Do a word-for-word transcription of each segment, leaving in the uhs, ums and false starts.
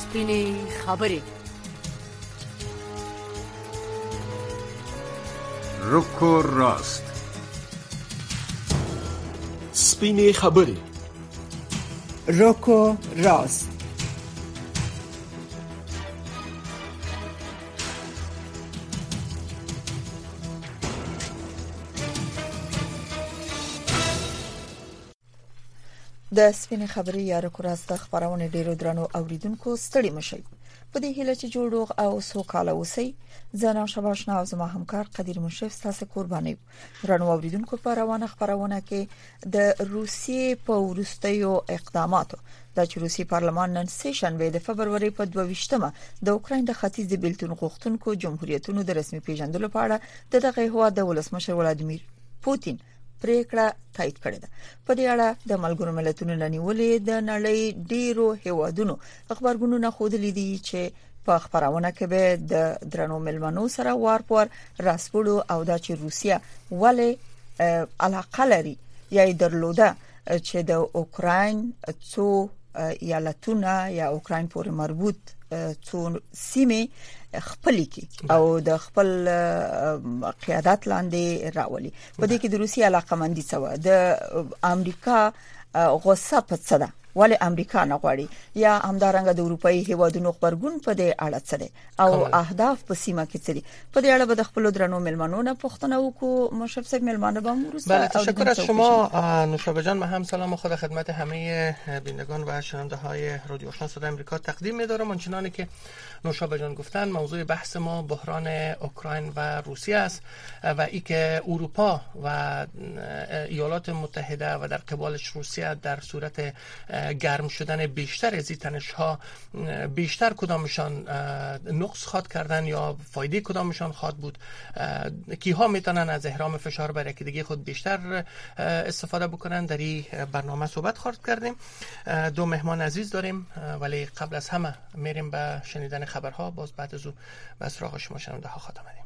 سپینې خبرې. رک و راست. سپینې خبرې. رک و راست. د سپینې خبرې یا رک و راست خبرونه ډیرو درنو اوریدونکو ستړي مشي. په دې هیله چې جوړوغ او سوکاله اوسئ. زه شباشنا او زما همکار قدیر مشرف تاسو قرباني. درنو اوریدونکو په روانه خبرونه کې د روسیې په ورستیو اقداماتو د روسي پارلمان نن سیشنبه د فبرवरी په دوه ویشتمه د اوکراین د ختیځ د بیلتون غوښتونکو جمهوریتونو د رسمي پیژندلو په اړه د دغه هوا د ولسمشر ولادیمیر پوتین پریکړه تایید کړې ده. په دې اړه د ملګرو ملتونو ننیولې د نړۍ ډیرو هیوادونو خبرګونونه خوده دي چې په خبرونه کې به د درنو ملمنو سره وار پر راسپړو او د چې روسیا ولې علاقه لري یا درلوده چې د اوکراین څو ایالتونه یا اوکراین پورې مربوط څو سیمې خپل کی او د خپل قیادت لاندې راولي. په دې کې د روسي علاقمندي سوا د امریکا غوسه په څه ده ولې امریکا نه غواړي یا همدارنګه د اروپאי هیوادونو خبرګون په دې اړه څه دي او اهداف په سیمه کې څه دي. په دې اړه به د خپل درنو ملمنو نه پوښتنه وکړو. مشرف صاحب ملمنه به امروز بله تشکر از شما نوشابه جان. من هم سلام خود خدمت همه بینندگان و شنونده های رادیو آشنا صدای آمریکا تقدیم می‌دارم. آنچنانی که نوشابه جان گفتن موضوع بحث ما بحران اوکراین و روسیه است و ای که اروپا و ایالات متحده و در قبالش روسیه در صورت گرم شدن بیشتر از این تنش‌ها بیشتر کدامشان نقص خواد کردن یا فایده کدامشان خواد بود، کیها میتونن از احرام فشار بر یکدیگه خود بیشتر استفاده بکنن. در این برنامه صحبت خواهد کردیم. دو مهمان عزیز داریم ولی قبل از همه میریم به شنیدن خبرها. باز بعد از او به سراغ شما شنونده ها خواهد آمدیم.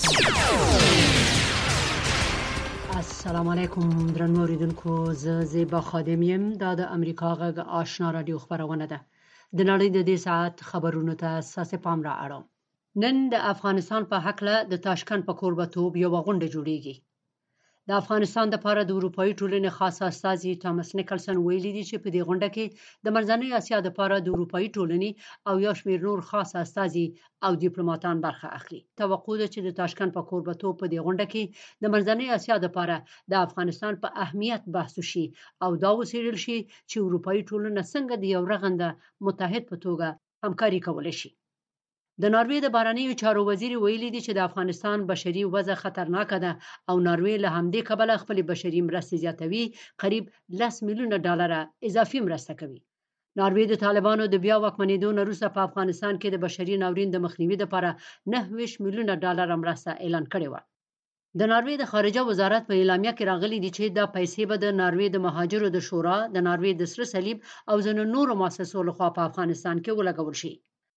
السلام علیکم درنو اوریدونکو. زه زیبا خادمیم. دا د امریکا غږ آشنا رادیو خبرونه ده. د نړۍ د دې ساعت خبرونو ته اساس پام را اړوم. نن د افغانستان په حقله د تاشکند په کوربتوب یو غونډه جوړیږي. د افغانستان د لپاره د اروپאי ټولنې خاص استازي توماس نیکلسن ویلي دي چې په دې غونډه کې د منځنۍ اسیا د لپاره د اروپאי ټولنې او یو شمېر نور خاص استازي او ډیپلوماټان برخه اخلي. توقع ده چې د تاشکند په کوربتوب په دې غونډه کې د منځنۍ اسیا د لپاره د افغانستان په اهمیت بحث وشي او دا وڅېړل شي چې اروپאי ټولنه څنګه د یو رغنده متحد په توګه همکاري کولی شي. د ناروې د بهرنیو چارو وزیر ویلي دی چې د افغانستان بشري وضع خطرناکه ده او ناروې له همدې کبله خپل بشري مرستې زیاتوي، قریب لس میلیونه ډالر اضافي مرسته کوي. ناروې د طالبانو د بیا واکمنېدو نه وروسته په افغانستان کې د بشري ناورین د مخنیوي لپاره نهه ویشت میلیونه ډالر مرسته اعلان کړې و. د ناروې د خارجه وزارت په اعلامیه کې راغلي دي چې دا پیسې به د ناروې د مهاجرو د شورا، د ناروې د سره صلیب او ځینو نورو مؤسسو لخوا په افغانستان کې ولګول شي.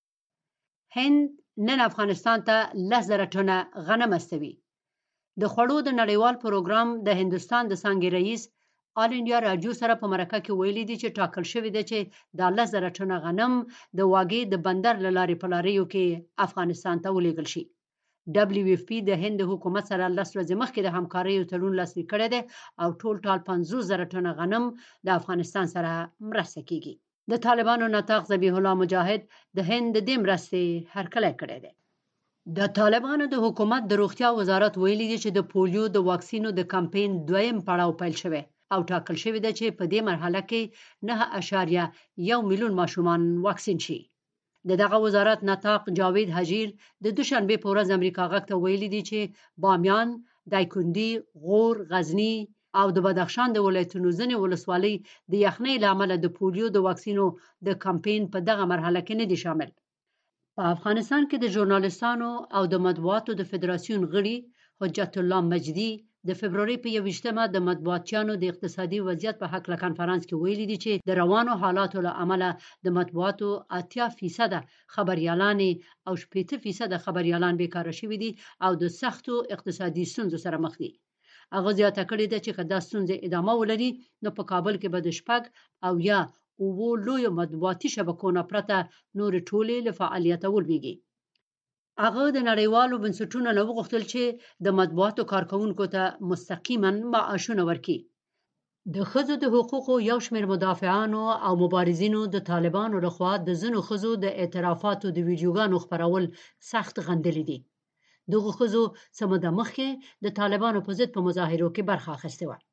هند نن افغانستان ته لس زره ټنه غنم استوي. د خوړو د نړیوال پروګرام د هندستان د څانګې رئیس آل انډیا راډیو سره په مرکه کې ویلي دي چې ټاکل شوی دی چې دا لس زره ټنه غنم د واګې د بندر له لارې په لاریو کې افغانستان ته ولېږل شي. دبلیو اف پی د هند حکومت سره لس ورځې مخکې د همکارۍ تړون لاسلیک کړی دی او ټول ټال پنځوس زره ټنه غنم د افغانستان سره مرسته کیږي. د طالبانو نطاق ذبیح الله مجاهد د هند د دې مرستې هرکلی کړی دی. د طالبانو د حکومت د روغتیا وزارت ویلي دی چې د پولیو د واکسینو د کمپاین دویم پړاو پیل شوی او ټاکل شوی دی چې په دې مرحله کې نه اعشاریه یو میلیون ماشومان واکسین شي. د دغه وزارت نطاق جاوید حجیر د دوشنبه په ورځ امریکا غږ ته ویلي دی چې بامیان، دایکندي، غور، غزنی او د بدخشان د ولایتونو ځینې ولسوالۍ د یخنۍ له امله د پولیو د واکسینو د کمپاین په دغه مرحله کې نه دي شامل. په افغانستان کې د ژورنالستانو او د مطبوعاتو د فدراسیون غړي حجت الله مجدي د فبرवरी په یوویشتمه د مطبوعاتیانو د اقتصادي وضعیت په حق له کانفرنس کې ویلي دي چې د روانو حالاتو له امله د مطبوعاتو اتیا فیصد خبريالان او شپږ فیصد خبريالان بیکاره شوي دي او د سختو اقتصادي ستونزو سره مخ دي. هغه زیاته کړې ده چې که دا ستونزې ادامه ولري نو په کابل کې به د شپږ او یا او لوی مطبوعاتي شبکو نه پرته نور ټولې له فعالیت ولويږي. هغه د نړیوالو بنسټونو نه وغوښتل چې د مطبوعاتو کارکونکو ته مستقیما معاشونه ورکړي. د ښځو د حقوقو یو شمېر مدافعانو او مبارزینو د طالبانو لخوا د ځینو ښځو د اعترافاتو د ویډیوګانو خپرول سخت غندلي دي. دغه ښځو څه موده مخکې د طالبانو په ضد په مظاهرو کې برخه اخیستې وه.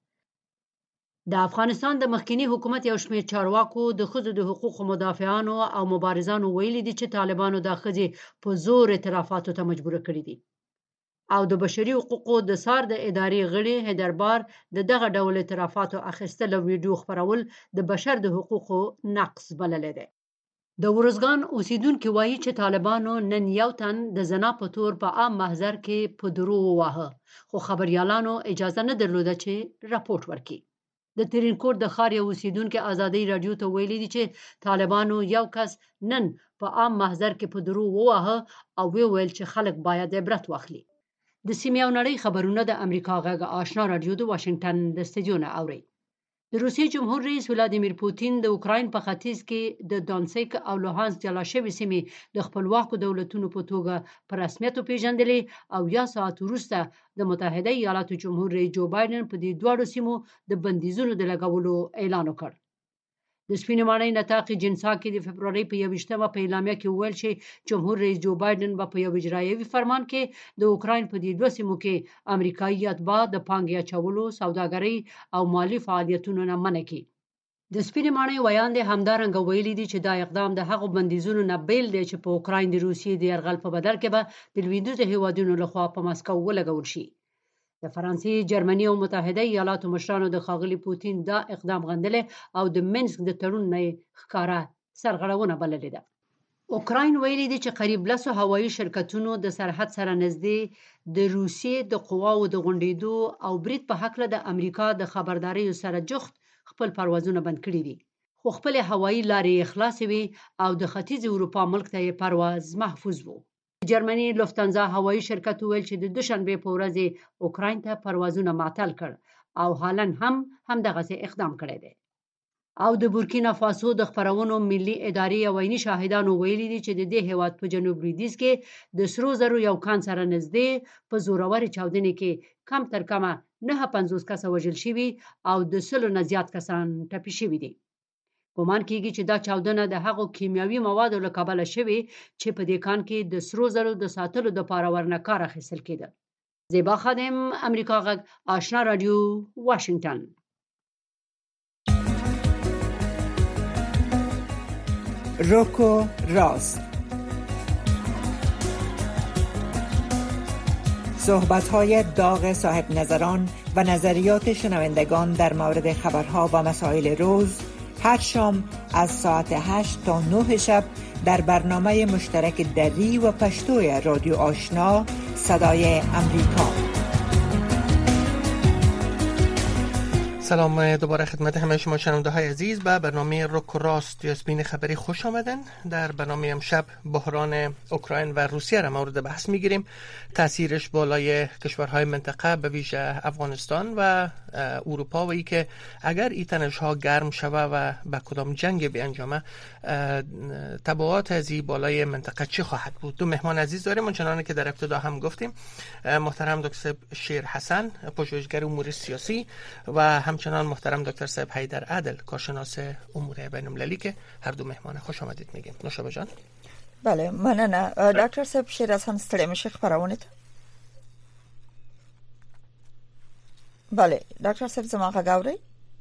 د افغانستان د مخکني حکومت یو شمېر چارواکو د ښځو د حقوقو مدافعانو او مبارزانو ویلي دي چې طالبانو دا ښځې په زور اعترافاتو ته مجبوره کړي دي او د بشري حقوقو د سار د ادارې غړي حیدربار د دغه ډول اعترافاتو اخیستل او ویډیو خپرول د بشر د حقوقو نقض بللی دی. د ورزګان اوسیدونکو وایي چې طالبانو نن یو تن د زنا په تور په عام محضر کې په درو وواهه، خو خبريالانو اجازه نه درلوده چې راپورټ ورکړي. د ترینکوټ د ښار یو اوسیدونکو ازادي رادیو ته ویلي دي چې طالبانو یو کس نن په عام محضر کې په درو وواهه او ویل چې خلک باید عبرت واخلي. د سیمې او نړۍ خبرونه د امریکا غږ آشنا رادیو د واشنگټن د استودیو نه اوري. د روسیې جمهور رئیس ولادیمیر پوتین د اوکراین په ختیځ کې د دانسک او لوهانسک جلا شوې سیمې د خپلواکو دولتونو په توګه په رسمیت وپیژندلې او یا ساعت وروسته د متحده ایالاتو جمهور رئیس جو بایدن په دې دواړو سیمو د بندیزونو د لګولو اعلان وکړ. د سپینې ماڼۍ نطاق جنساکي د فبرورۍ په یوویشتمه په اعلامیه کې وویل چې جمهور رئیس جو بایدن به په یو اجرایوي فرمان کې د اوکراین په دې دوه سیمو کې امریکایي اتباع د پانګې اچولو، سوداګرۍ او مالي فعالیتونو نه منع کړي. د سپینې ماڼۍ ویاندې همدارنګه ویلي دي چې دا اقدام د هغو بندیزونو نه بیل دی چې په اوکراین د روسیې د یرغل په بدل کې به د لویدیځو هیوادونو لخوا په مسکو ولګول شي. د فرانسې، جرمني او متحده ایالاتو مشرانو د ښاغلي پوتین دا اقدام غندلی او د منسک د تړون نه ښکاره سرغړونه بللې ده. اوکراین ویلي دي چې قریب لسو هوایي شرکتونو د سرحد سره نږدې د روسیې د قواو د غونډېدو او برید په هکله د امریکا د خبرداریو سره جفت خپل پروازونه بند کړي دي، خو خپل هوایي لارې یې خلاصې وي او د ختیځ اروپا ملک ته یې پرواز محفوظ وو. جرمني لوفتانزا هوایي شرکت ویل چې د دوشنبې په ورځ اوکراین ته پروازونه معطل کړ او حالا هم همدغسې اقدام کړی دی. او د بورکینا فاسو د خپرونو ملي ادارې او عیني شاهدانو ویلي دي چې د دې هیواد په جنوب لویدیځ کې د سرو زرو یو کان سره نږدې په زورورې چاودنې کې کم تر کمه نهه پنځوس کسه وژل شوي او د سلو نه زیات کسان ټپي شوي دي. ګمان کېږي چې دا چاودنه د هغو کیمیاوي موادو له کبله شوې چې په دې کان کې د سرو زرو د ساتلو دپاره ورنه کار اخیستل کېده. زیبا خادم، امریکا غږ آشنا رادیو، واشنگټن. روکو راست، صحبت‌های داغ صاحب نظران و نظریات شنوندگان در مورد خبرها و مسائل روز هر شام از ساعت هشت تا نه شب در برنامه مشترک دری و پشتوی رادیو آشنا صدای امریکا. سلام دوباره خدمت همه شما شنونده های عزیز. به برنامه رک و راست یا سپین خبری خوش آمدن. در برنامه امشب بحران اوکراین و روسیه را مورد بحث میگیریم. تاثیرش بالای کشورهای منطقه به ویژه افغانستان و اروپا و ای که اگر این تنش ها گرم شوه و به کدام جنگ بیانجامه تبعات از این بالای منطقه چی خواهد بود. دو مهمان عزیز داریم اونچنانی که در ابتدا هم گفتیم. محترم دکتر شیر حسن، پژوهشگر امور سیاسی و همچنان محترم دکتر صاحب حیدر عادل، کارشناس امور بین‌المللی که هر دو مهمان خوش آمدید میگیم. نوشابه جان. بله مننه. ډاکټر صاحب شیر حسن ستړي مشه خبرونه ته. بله ډاکټر صاحب زما غاوري.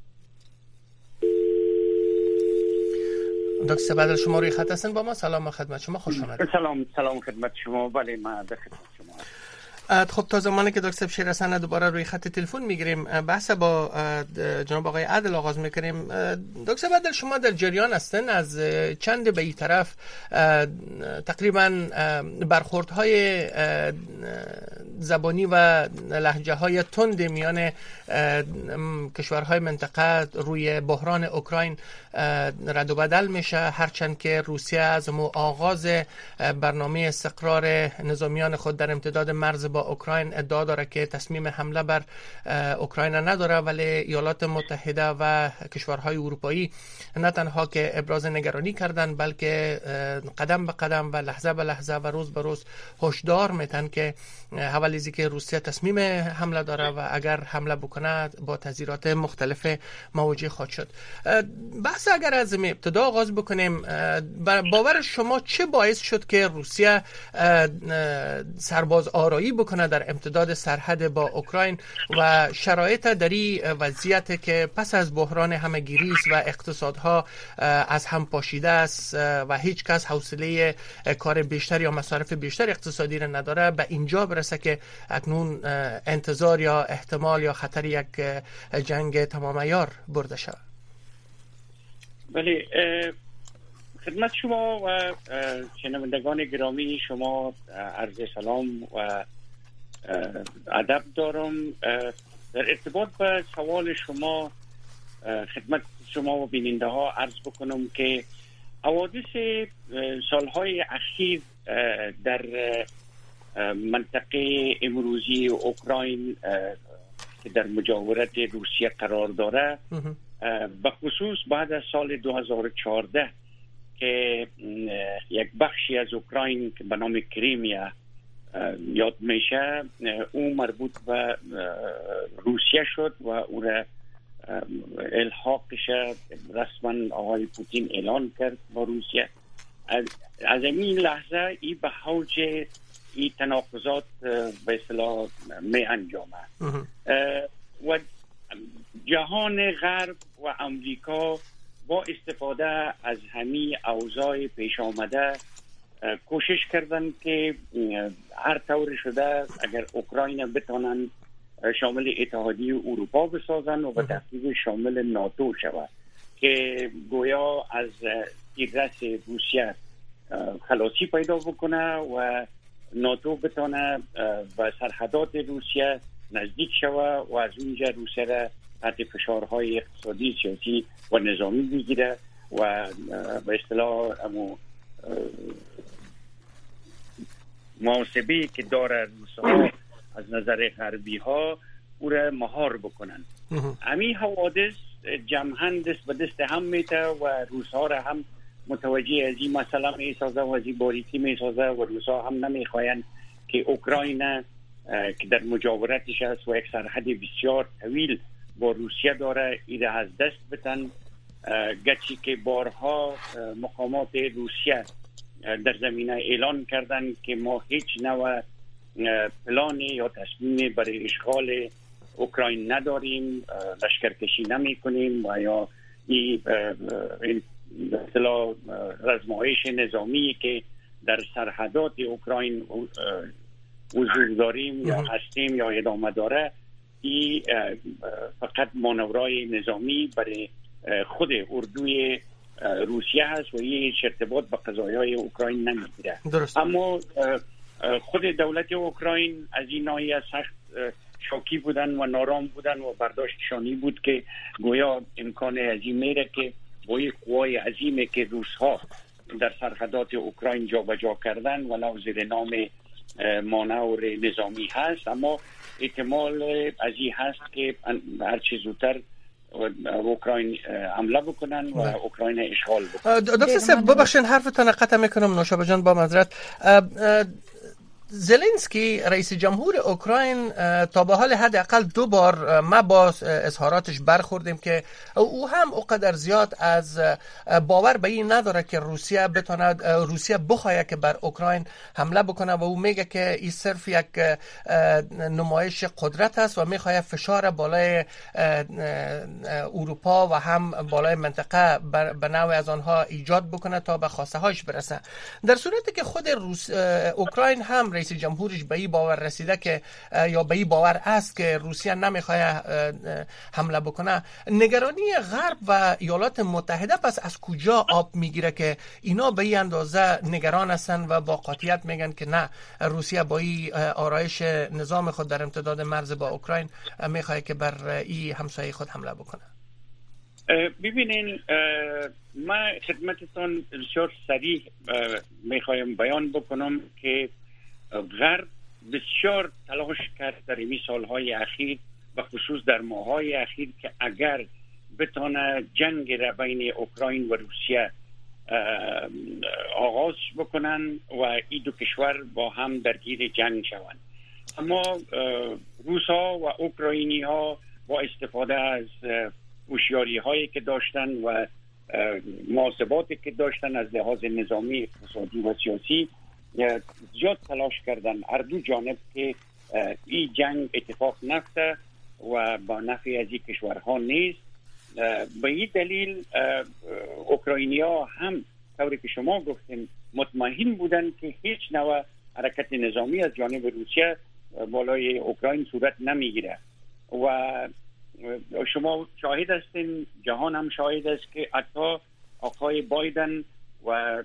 دکتر صاحب عادل شما روی خط هستن با ما. سلام خدمت شما، خوش آمدید. سلام سلام خدمت شما. بله ما در خدمت شما. خب تا زمانی که دکتر شیر حسن دوباره روی خط تلفن میگیریم بحث با جناب آقای عادل آغاز میکنیم. دکتر عادل شما در جریان هستن از چند به این طرف تقریبا برخوردهای زبانی و لهجه های تند میان کشورهای منطقه روی بحران اوکراین رد و بدل میشه، هرچند که روسیه از آغاز برنامه استقرار نظامیان خود در امتداد مرز با اوکراین ادعا داره که تصمیم حمله بر اوکراین نداره، ولی ایالات متحده و کشورهای اروپایی نه تنها که ابراز نگرانی کردن، بلکه قدم به قدم و لحظه به لحظه و روز به روز هشدار میتن که حوالیزی که روسیه تصمیم حمله داره و اگر حمله بکنه با تذیرات مختلف مواجه خواهد شد. بحث اگر از ابتدا آغاز بکنیم، باور شما چه باعث شد که روسیه سرباز آرایی بکنه در امتداد سرحد با اوکراین و شرایط در این وضعیت که پس از بحران همه‌گیری است و اقتصادها از هم پاشیده است و هیچ کس حوصله کار بیشتر یا مصارف بیشتر اقتصادی را نداره، به اینجا برسه که اکنون انتظار یا احتمال یا خطر یک جنگ تمام عیار برده شود؟ بله، خدمت شما و شنوندگان گرامی شما عرض سلام و ادب دارم. در ارتباط به سوال شما خدمت شما و بیننده ها عرض بکنم که حوادث سالهای اخیر در منطقه امروزی اوکراین که در مجاورت روسیه قرار داره، به خصوص بعد از سال دو هزار و چهارده که یک بخشی از اوکراین که به نام کریمیا یاد میشه، او مربوط به روسیه شد و او را الحاقش رسما آقای پوتین اعلان کرد با روسیه. از این لحظه ای به حوج این تناقضات به اصطلاح می انجامه و جهان غرب و امریکا با استفاده از همین اوضاع پیش آمده کوشش کردن که هر طور شده اگر اوکراین بتانن شامل اتحادیه اروپا بسازن و به تحقیق شامل ناتو شود که گویا از تیررس روسیه خلاصی پیدا بکنه و ناتو بتانه به سرحدات روسیه نزدیک شود و از اونجا روسیه را تحت فشارهای اقتصادی، سیاسی و نظامی بگیره و به اصطلاح امو محاسبه‌ای که داره روس‌ها از نظر غربی ها او را مهار بکنن. همین حوادث جمعاً دست به دست هم میته و روس‌ها را هم متوجه از این مسئله میسازه و از این باریکی میسازه و روس‌ها هم نمیخواین که اوکراین که در مجاورتش است و یک سرحد بسیار طویل با روسیه داره ایره از دست بتن، گرچه که بارها مقامات روسیه در زمینه اعلان کردن که ما هیچ نوع پلانی یا تصمیم برای اشغال اوکراین نداریم، لشکرکشی نمی کنیم و یا این اصطلاح رزمایش نظامی که در سرحدات اوکراین حضور داریم یا هستیم یا ادامه داره، این فقط مانورای نظامی برای خود اردوی روسیه هست و این ارتباط به قضایای اوکراین نمیگیره. اما خود دولت اوکراین از این ناحیه سخت شاکی بودن و نارام بودن و برداشتشانی بود که گویا امکان عظیم میره که با یک قوای عظیمی که روس‌ها در سرحدات اوکراین جابجا کردن ولو زیر نام مانور نظامی هست، اما احتمال از این هست که هر چه زودتر اوکراین حمله بکنن و اوکراین اشغال بکنن. دکتر صاحب ببخشید حرفتون قطع میکنم نوشابه جان، با معذرت. زلنسکی رئیس جمهور اوکراین تا به حال حداقل دو بار ما با اظهاراتش برخوردیم که او هم اونقدر زیاد از باور به این نداره که روسیه بتونه روسیه بخواد که بر اوکراین حمله بکنه و او میگه که این صرف یک نمایش قدرت است و میخواد فشار بالای اروپا و هم بالای منطقه به نوع از آنها ایجاد بکنه تا به خواسته هاش برسه. در صورتی که خود روس اوکراین هم رئیس جمهورش به این باور رسیده که یا به این باور است که روسیه نمیخواد حمله بکنه، نگرانی غرب و ایالات متحده پس از کجا آب میگیره که اینا به این اندازه نگران هستن و با قاطعیت میگن که نه، روسیه با این آرایش نظام خود در امتداد مرز با اوکراین میخواد که بر این همسایه خود حمله بکنه؟ ببینین، من خدمتتان بسیار صریح میخوایم بیان بکنم که غرب بسیار تلاش کرد در این سالهای اخیر و خصوص در ماههای اخیر که اگر بتانه جنگ را بین اوکراین و روسیه آغاز بکنن و این دو کشور با هم درگیر جنگ شوند. اما روسا و اوکراینی ها با استفاده از هوشیاری هایی که داشتن و محاسباتی که داشتن از لحاظ نظامی، اقتصادی و سیاسی زیاد تلاش کردن هر دو جانب که این جنگ اتفاق نیفته و با نفع از این کشورها نیست. به این دلیل اوکراینی ها هم طوری که شما گفتین مطمئن بودن که هیچ نوع حرکت نظامی از جانب روسیه بالای اوکراین صورت نمیگیره و شما شاهد هستین، جهان هم شاهد است که حتی آقای بایدن و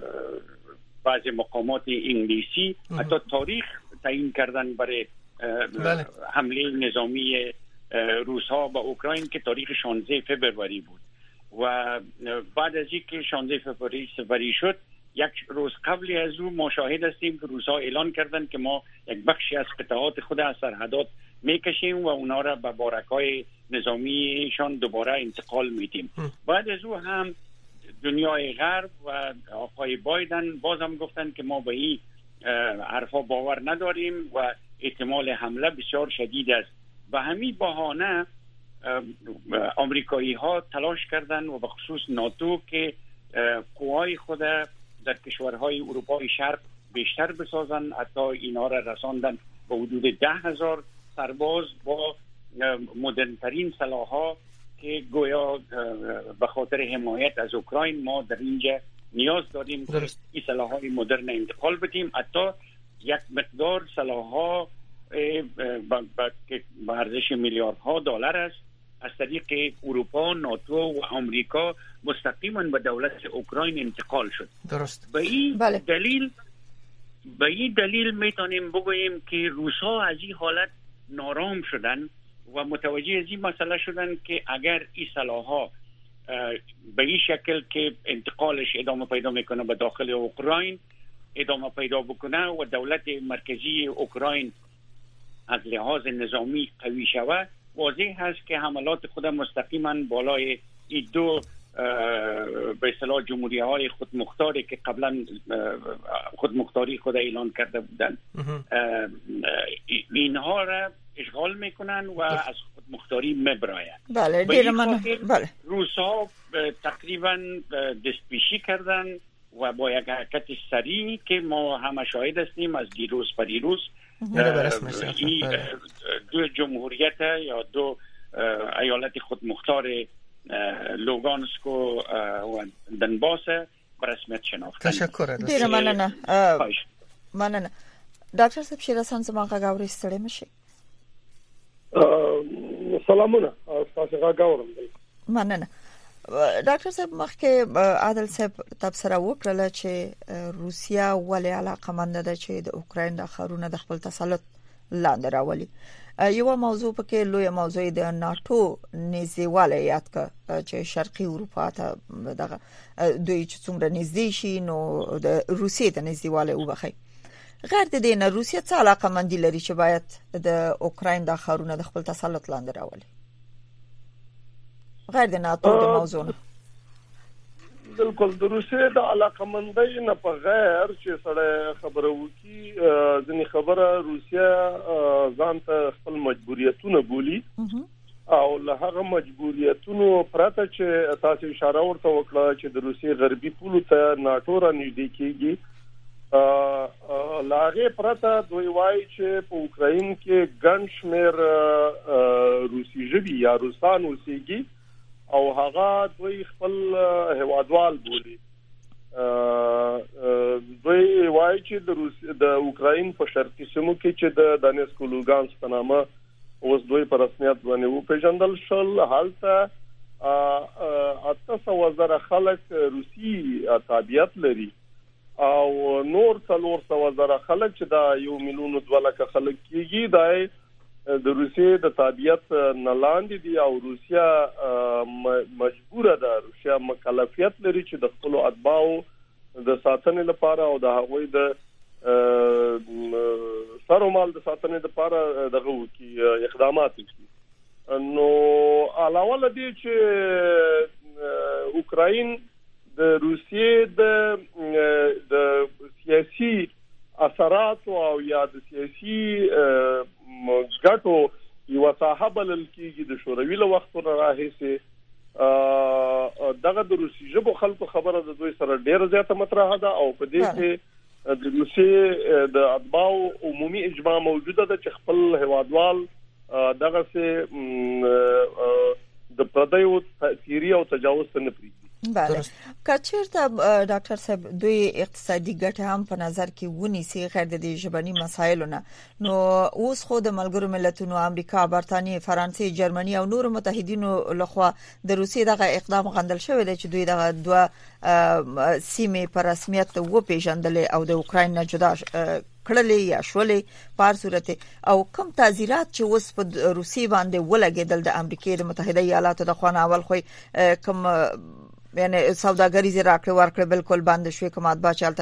بعض مقامات انگلیسی حتی تاریخ تعیین کردن برای بله. حمله نظامی روس ها به اوکراین که تاریخ شانزده فوریه بود و بعد از اینکه شانزده فوریه شد یک روز قبل از او ما شاهد هستیم که روس ها اعلان کردن که ما یک بخشی از قطعات خود از سرحدات میکشیم و اونا را به بارک‌های نظامیشان دوباره انتقال میدیم. بعد از او هم دنیای غرب و آقای بایدن باز هم گفتن که ما به این حرفا باور نداریم و احتمال حمله بسیار شدید است. به همین بهانه آمریکایی ها تلاش کردن و به خصوص ناتو که قوای خود در کشورهای اروپای شرق بیشتر بسازن، حتی اینا را رساندن به حدود ده هزار سرباز با مدرنترین سلاح‌ها که گویا به خاطر حمایت از اوکراین ما در اینجا نیاز داریم که این سلاح‌های مدرن انتقال بدیم. حتی یک مقدار سلاح‌ها که به ارزش میلیاردها دلار است از طریق اروپا، ناتو و آمریکا مستقیما به دولت اوکراین انتقال شد. درست. به این بله. دلیل به این دلیل میتونیم بگوییم که روس‌ها از این حالت نارام شدن و متوجه از این مسئله شدن که اگر این سلاح‌ها به این شکل که انتقالش ادامه پیدا میکنه به داخل اوکراین ادامه پیدا بکنه و دولت مرکزی اوکراین از لحاظ نظامی قوی شود، واضح هست که حملات خود مستقیما بالای این دو به اصطلاح جمهوری های خودمختاری که قبلا خودمختاری خود اعلان کرده بودن اینها را اشغال میکنن و از خودمختاری مبراین. بله دیر من بله روس‌ها تقریبا دستپیشی کردن و با یک حرکت سریع که ما همه شاهد هستیم از دیروز پریروز این دو جمهوریت یا دو ایالت خودمختار لوگانسک و دنباس به رسمیت شناختن. تشکر. دیر مننه مننه ډاکټر صاحب شیرسان زما غږ اورئ ستړي مشي. سلامونه تاسو غږ اورم. مننه ډاکټر صاحب مخکې عادل صاحب تبصره وکړه چې روسیا ولې علاقمند ده چې د اوکراین د ښارونو د خپل تسلط لاندې راولي. یو موضوع پکې لوی موضوع د ناتو نږدېوالی یاد کړه چې شرقي اروپا ته دغه دوی چې څومره نږدې شي نو د روسیې ته نږدېوالی وبخي. غیر د دې نه روسیه څه علاقمندي لري چې باید د اوکراین د ښارونو د خپل تسلط لاندې راولي غیر د ناتو د موضوع نه؟ بالکل د روسیې د علاقمندۍ نه په غیر چې سره خبره وکي ځنې خبره روسیه ځان ته خپل مجبوریتونه بولي او له هغه مجبوریتونو پرته چې تاسو اشاره ورته وکړه چې د روسیې غربي پولو ته ناتو را نږدې کیږي لاغه پرته دوی وایي چې په اوکراین کې ګڼ شمېر روسي ژبي یا روسان اوسېږي او هغه دوی خپل هوادوال بولي. دوی وایي چې د روس د اوکراین په شرقي سیمو کې چې د دانیسک او لوګانسک په نامه اوس دوی په رسمیت باندې وپېژندل شول. هلته اته سوه زره خلک روسي تابعیت لري او نور څلور سوه زره خلک چې دا یو میلیون دوه لکه خلک کېږي دا د روسیې د تابعیت نه لاندې دي او روسیا مجبوره ده، روسیا مکلفیت لري چې د خپل اتباعو د ساتنې لپاره او د هغوی د سر او مال د ساتنې لپاره دغه وکړي اقدامات وکړي. نو علاوه له دې چې اوکراین د روسیې د د سیاسي اثرات او یا د سیاسي ګټو یو ساحه بلل کېږي د شوروي له وختونو راهیسې دغه د روسي ژبو خلکو خبره د دوی سره ډېره زیاته مطرحه ده او په دې کې د روسیې د اتباعو عمومي اجماع موجوده ده چې خپل هیوادوال دغه سه د پردیو تیری او تجاوز ته نه پریږدي. بله کچیرته ډاکټر صاحب دوی اقتصادي ګټه هم په نظر کې ونیسي غیر د ژبني مسایلونه، نو اوس خو د ملګرو ملتونو امریکا، برتانیې، فرانسې، جرمني او نور متحدینو لخوا د روسیې دغه اقدام غندل شوی دی چې دوی دغه دوه سیمې په رسمیت وپېژندل او د اوکراین نه جدا کړلې یا شولې په هر صورت. او کوم تعزیرات چې اوس په روسیې باندې ولګېدل د امریکا د متحده ایالاتو د خوا نه اول خو کوم یعنی سوداګریزه راکړه ورکړه بالکل بند شوې، کوم اتباع چالت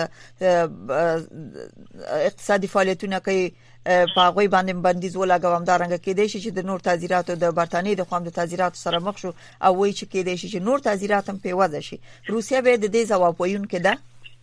اقتصادي فعالیتونه کوي په هغه باندې بندیز ولګوم دارنګ کې دی چې د نور تعزیراتو د برتانیې د خوا د تعزیراتو سره مخ شو او وایي چې کې دی چې نور تعزیرات هم پیوځ شي. روسیا به د دې ځواب وایونکې ده.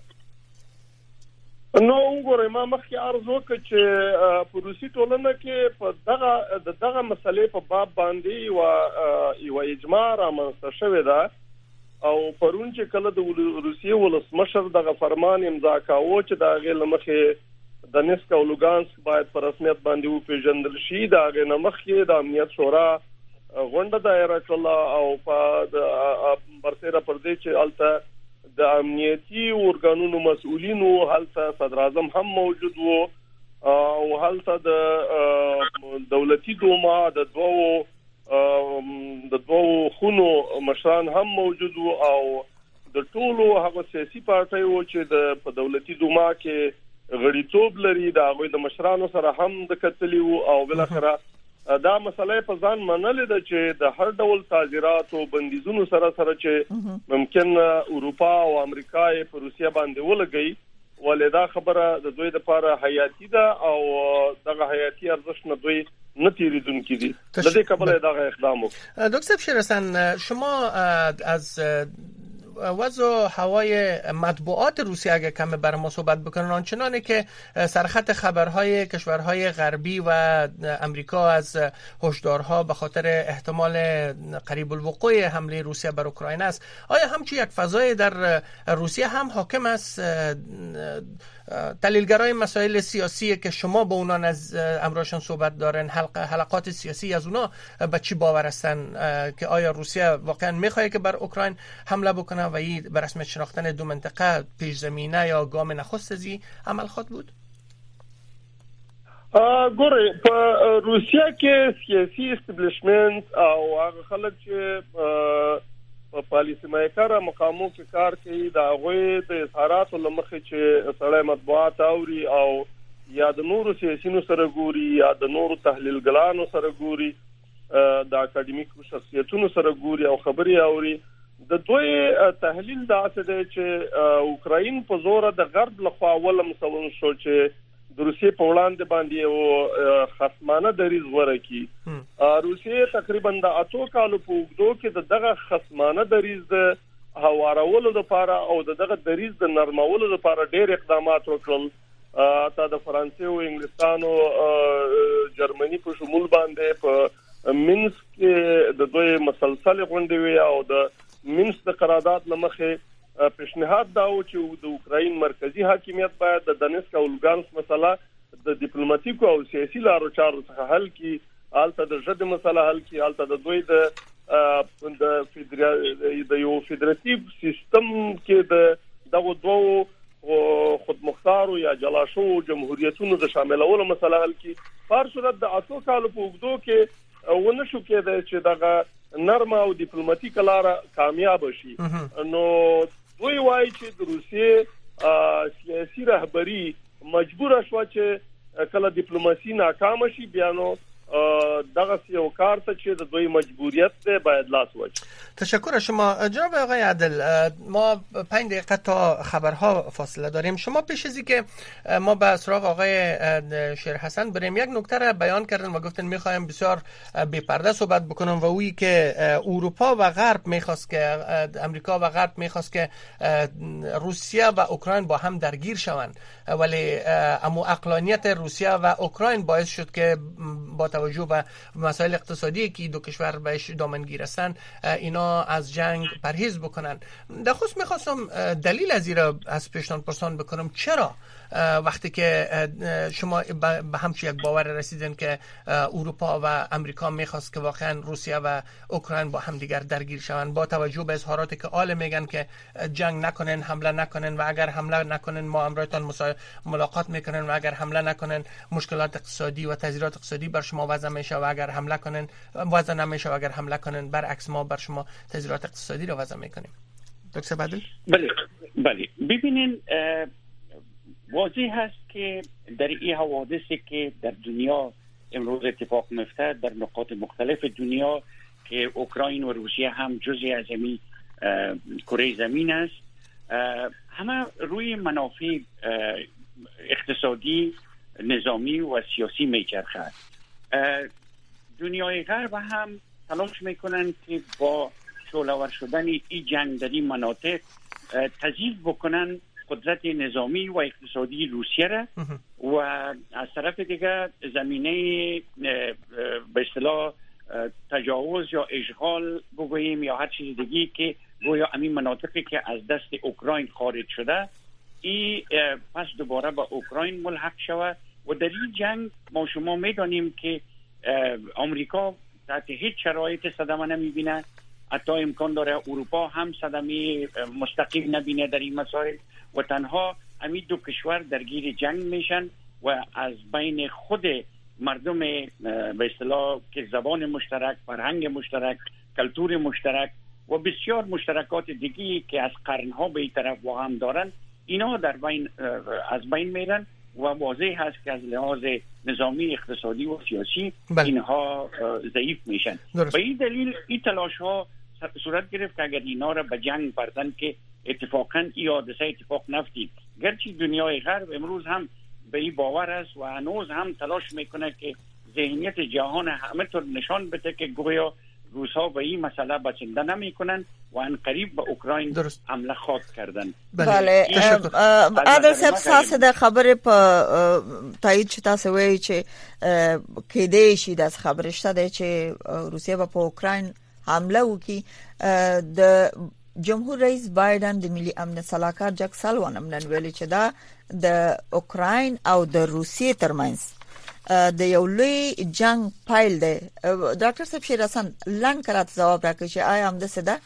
نو وګورئ ما مخکې عرض وکړ چې په روسي ټولنه کې په دغه دغه مسلې په باب باندې یو یو اجماع رامنځته شوې ده او پرون چې کله د روسیې ولسمشر دغه فرمان امضا کاوه چې د هغې له مخې دانیسک او لوګانسک باید په رسمیت باندې وپېژندل شي، د هغې نه مخکې د امنیت شورا غونډه دایره کړله او په برسېره پر دې چې هلته د امنیتي ارګانونو مسؤلینو، هلته صدر اعظم هم موجود وو او هلته د دولتي دوما د دوو د دوو خونو مشران هم موجود وو او د ټولو هغه سیاسي پارټیو چې د په دولتي دوما کې غړیتوب لري د هغوی د مشرانو سره هم د کتلي وو او بالاخره دا مسله په ځان منلې ده چې د هر ډول تعزیرات او بندیزونو سره سره چې ممکن اروپا او امریکا په روسیا باندې ولګي، ولدا خبره د دوی لپاره حیاتي ده او دغه حیاتي ارزښت نه دوی نه تیریدونکي دي. د دې کبله دغه اقدام وکړ. دکتر شیرحسن، شما از وضع هوای مطبوعات روسیه اگه کمی بر ما صحبت بکنن، آنچنانه که سرخط خبرهای کشورهای غربی و امریکا از هشدارها به خاطر احتمال قریب الوقوع حمله روسیه بر اوکراین است، آیا همچون یک فضای در روسیه هم حاکم است؟ تحلیلگرای مسائل سیاسی که شما با اونان از امراشان صحبت دارن، حلقه حلقات سیاسی از اونا به چی باور هستن که آیا روسیه واقعا میخواد که بر اوکراین حمله بکنه و این بر رسمیت شناختن دو منطقه پیش زمینه یا گام نخست از این عمل خواهد بود؟ ګوره په روسیه کې سیاسي استبلیشمنت او هغه خلک چې په پالیسي مایکره مقامو کې کار کوي د هغوی د اظهاراتو له مخې چې سړی مطبوعات اوري او یا د نورو سیاسینو سره ګوري یا د نورو تحلیلګرانو سره ګوري، د اکاډمیکو شخصیتونو سره ګوري او خبري اوري، د دوی تحلیل داسې دی چې اوکراین په زوره د غرب لخوا اول مسول شو چې د روسیې په وړاندې باندې یو خصمانه دریځ غوره کړي. روسیې تقریبا د اتو کالو په اوږدو کې د دغه خصمانه دریځ د هوارولو لپاره او د دغه دریځ د نرمولو لپاره ډېر اقدامات وکړل. تا د فرانسې او انګلستانو جرمني په شمول باندې په مینسک کې د دوی مسلسل غونډې وي او د مینسک د قرارداد له مخې پیشنهاد دا و چې د اوکراین مرکزی حاکمیت باید د دانیسک او لوګانسک مسله د ډیپلوماټیکو او سیاسي لارو چارو څخه حل کړي، هلته د ژبې مسله حل کړي، هلته د دوی د د یو فدراتیو سیستم کې د دغه دوه خودمختار یا جلاشو جمهوریتونو د شاملولو مسله حل کی په صورت د اتو کالو په وګړو کې ونه شو کېدای چې دغه نرمه او ډیپلوماټیک لاره کامیاب شي. نو دوی وایي چې د روسیې سیاسي رهبری مجبور شو چې کله ډیپلوماسي ناکام شي بیا نو دغه یو کار ته چې د دوی مجبوریت ده باید لاس وچ. تشکر از شما جناب آقای عادل. ما پنج دقیقه تا خبرها فاصله داریم. شما پیش از اینکه ما به سراغ آقای شیر حسن بریم یک نکته را بیان کردن و گفتن میخوایم بسیار بی پرده صحبت بکنم و اویی که اروپا و غرب میخواست که امریکا و غرب میخواست که روسیه و اوکراین با هم درگیر شوند، ولی اما عقلانیت روسیه و اوکراین باعث شد که با توجه به مسائل اقتصادی که دو کشور بهش دامنگیر هستند اینا از جنگ پرهیز بکنن. در خصوص میخواستم دلیل از این را از پیشتان پرسان بکنم چرا وقتی که شما به همچین یک باور رسیدن که اروپا و امریکا میخواست که واقعا روسیه و اوکراین با هم دیگر درگیر شوند با توجه به اظهاراتی که آل میگن که جنگ نکنن، حمله نکنن و اگر حمله نکنن ما امرایتان ملاقات میکنن و اگر حمله نکنن مشکلات اقتصادی و تضییعات اقتصادی بر شما وضع میشه و اگر حمله کنن وضع نمیشه و اگر حمله کنن برعکس ما بر شما تضییعات اقتصادی رو وضع میکنیم. دکتر بدل؟ بله بله ببینین واضح هست که در این حوادثی که در دنیا امروز اتفاق میفته در نقاط مختلف دنیا که اوکراین و روسیه هم جزئی از این کره زمین است، همه روی منافع اقتصادی، نظامی و سیاسی میچرخه. دنیای غرب هم تلاش میکنن که با شعله‌ور شدن این جنگ در این مناطق تضعیف بکنن قدرت نظامی و اقتصادی روسیه را و از طرف دیگه زمینه به اصطلاح تجاوز یا اشغال بگوییم یا هر چیز دیگی که گویا همین مناطقی که از دست اوکراین خارج شده این پس دوباره به اوکراین ملحق شود و در این جنگ ما شما میدانیم که امریکا تحت هیچ شرایط صدمه نمیبینه، حتی امکان داره اروپا هم صدمه مستقیم نبینه در این مسائل و تنها همین دو کشور درگیر جنگ میشن و از بین خود مردم به اصطلاح که زبان مشترک، فرهنگ مشترک، کلتور مشترک و بسیار مشترکات دیگی که از قرنها به این طرف با هم دارن اینا در بین از بین میرن و واضح هست که از لحاظ نظامی، اقتصادی و سیاسی بله. اینها ضعیف میشن. به این دلیل این تلاش ها صورت گرفت که اگر اینا را به جنگ بردن که اتفاقا این حادثه اتفاق نفتید، گرچه دنیای غرب امروز هم به این باور است و هنوز هم تلاش میکنه که ذهنیت جهان همه طور نشان بده که گویا روس‌ها به این مسئله بسنده نمیکنن و ان قریب به اوکراین حمله خواهد کردن. بله عادل صاحب ساسه د خبره په تایید چې تاسو وایي چې کې دې شي د خبره شته چې روسیه په اوکراین حمله وکړي. د جمهور رئیس بایدن د ملي امنیت صلاحکار جک سالوان هم نن ویلي چې دا د اوکراین او د روسیې ترمنځ د یو لوی جنگ پایل دی. ډاکټر صاحب شیر حسن لاند کړه جواب راکړي چې آیا هم ده ده؟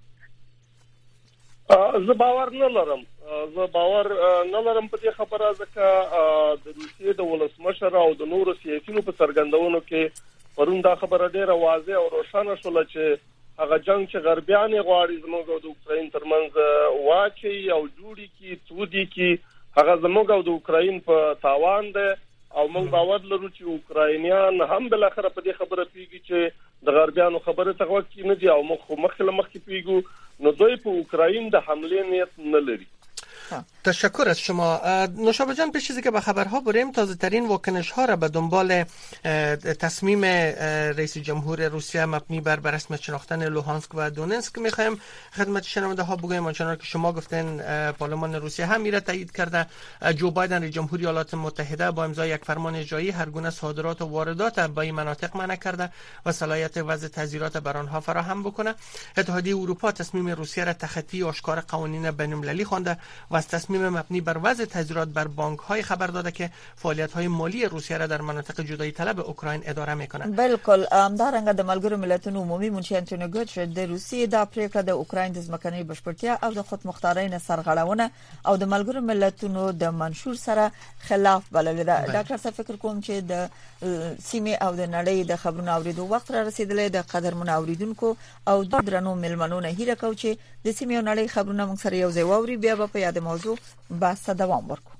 زه باور نه لرم زه باور نه لرم په دې خبره ځکه د روسیې د ولسمشر او د نورو سیاسيونو په څرګندونو کې پرون دا خبره ډیره واضح او روښانه شوه چې هغه جنگ چې غربیان غواړي زموږ او د اوکراین ترمنځ واچي او جوړي کی تودي کی هغه زموږ او د اوکراین په تاوان ده او موږ باور لرو چې اوکراینیان هم بل اخر په دې خبره پیږي چې د غربیانو خبره ته وکی نه دی او موږ مخکله مخکې پیږو نو دوی په اوکراین د حمله نیت نه لري. تشکر از شما. نوشابه جان پیش از که به خبرها بریم تازه ترین واکنش ها را به دنبال تصمیم رئیس جمهور روسیه مبنی بر رسمیت شناختن لوهانسک و دونتسک میخوایم خدمت شنونده ها بگویم. آنچنان که شما گفتین پارلمان روسیه هم میره تایید کرده. جو بایدن رئیس جمهور ایالات متحده با امضای یک فرمان اجرایی هر گونه صادرات و واردات به این مناطق منع کرده و صلاحیت وضع تذیرات بر آنها فراهم بکنه. اتحادیه اروپا تصمیم روسیه را تخطی آشکار قوانین بین‌المللی خوانده و از تصمیم تصمیم مبنی بر وضع تظاهرات بر بانک‌های خبر داده که فعالیت‌های مالی روسیه را در مناطق جدایی طلب اوکراین اداره می‌کنند. بالکل همدارنګه د ملګرو ملتونو عمومي منشي انټونیو ګوتریش د روسیې د پریکړه د اوکراین د ځمکنۍ بشپړتیا او د خودمختارۍ نه سرغړونه او د ملګرو ملتونو د منشور سره خلاف بلل ده. ډاکټر صاحب فکر کوم چې د سیمه او د نړۍ د خبرونو اوریدو وخت را رسیدلې د قدرمن اوریدونکو او د درنو ملمنو نه هیله کوم چې د سیمه او نړۍ خبرونه موږ سره یو ځای ووري بیا په یاد موضوع بحث دوام ورکو.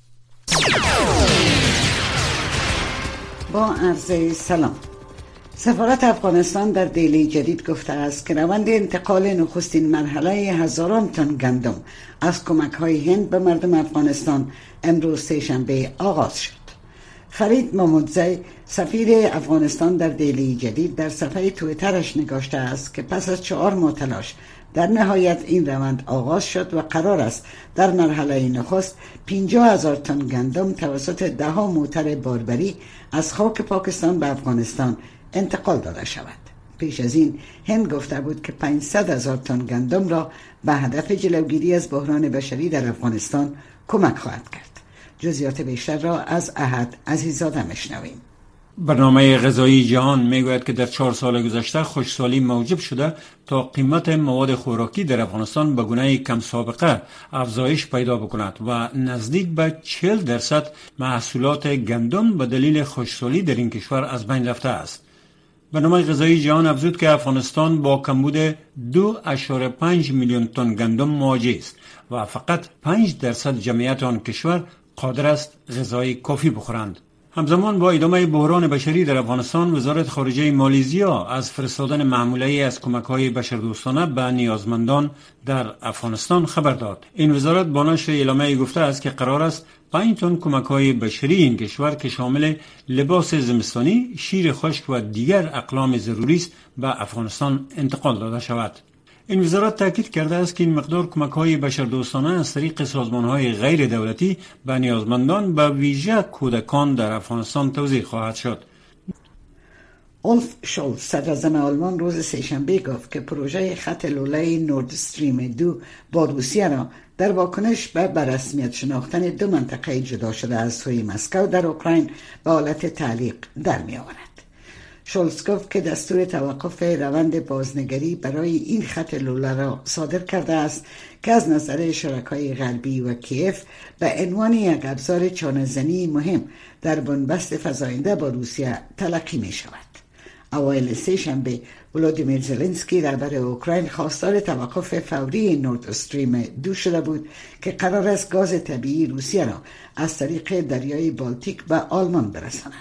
با عرض سلام. سفارت افغانستان در دیلی جدید گفته است که روند انتقال نخستین مرحله هزاران تن گندم از کمک‌های هند به مردم افغانستان امروز سه‌شنبه آغاز شد. فرید محمودزی سفیر افغانستان در دیلی جدید در صفحه توییترش نگاشته است که پس از چهار ماه تلاش در نهایت این روند آغاز شد و قرار است در مرحله نخست پنجاه هزار تن گندم توسط ده ها موتر باربری از خاک پاکستان به افغانستان انتقال داده شود. پیش از این هند گفته بود که پانصد هزار تن گندم را به هدف جلوگیری از بحران بشری در افغانستان کمک خواهد کرد. جزئیات بیشتر را از احد عزیزاده میشنویم. برنامه غذایی جهان میگوید که در چهار سال گذشته خشکسالی موجب شده تا قیمت مواد خوراکی در افغانستان به گونه کم سابقه افزایش پیدا بکند و نزدیک به چهل درصد محصولات گندم به دلیل خشکسالی در این کشور از بین رفته است. برنامه غذایی جهان افزود که افغانستان با کمبود دو اشاره پنج میلیون تن گندم مواجه است و فقط پنج درصد جمعیت آن کشور قادر است غذای کافی بخورند. همزمان با ادامه بحران بشری در افغانستان، وزارت خارجه مالیزیا از فرستادن محموله‌ای از کمک‌های بشردوستانه به نیازمندان در افغانستان خبر داد. این وزارت با نشر اعلامیه گفته است که قرار است پنج تن کمک‌های بشری این کشور که شامل لباس زمستانی، شیر خشک و دیگر اقلام ضروری است به افغانستان انتقال داده شود. این وزارت تاکید کرده است که این مقدار کمک‌های بشردوستانه از طریق سازمان‌های غیر دولتی به نیازمندان به ویژه کودکان در افغانستان توزیع خواهد شد. اولف شولز صدراعظم آلمان روز سه‌شنبه گفت که پروژه خط لوله نورد استریم دو با روسیه را در واکنش به برسمیت شناختن دو منطقه جدا شده از سوی مسکو در اوکراین به حالت تعلیق در می آورد. شولز گفت که دستور توقف روند بازنگری برای این خط لوله را صادر کرده است که از نظر شرکای غربی و کیف به عنوان یک ابزار چانه‌زنی مهم در بنبست فزاینده با روسیه تلقی می شود. اوایل سه‌شنبه ولودیمیر زلنسکی رهبر اوکراین خواستار توقف فوری نورد استریم دو شده بود که قرار است گاز طبیعی روسیه را از طریق دریای بالتیک به آلمان برساند.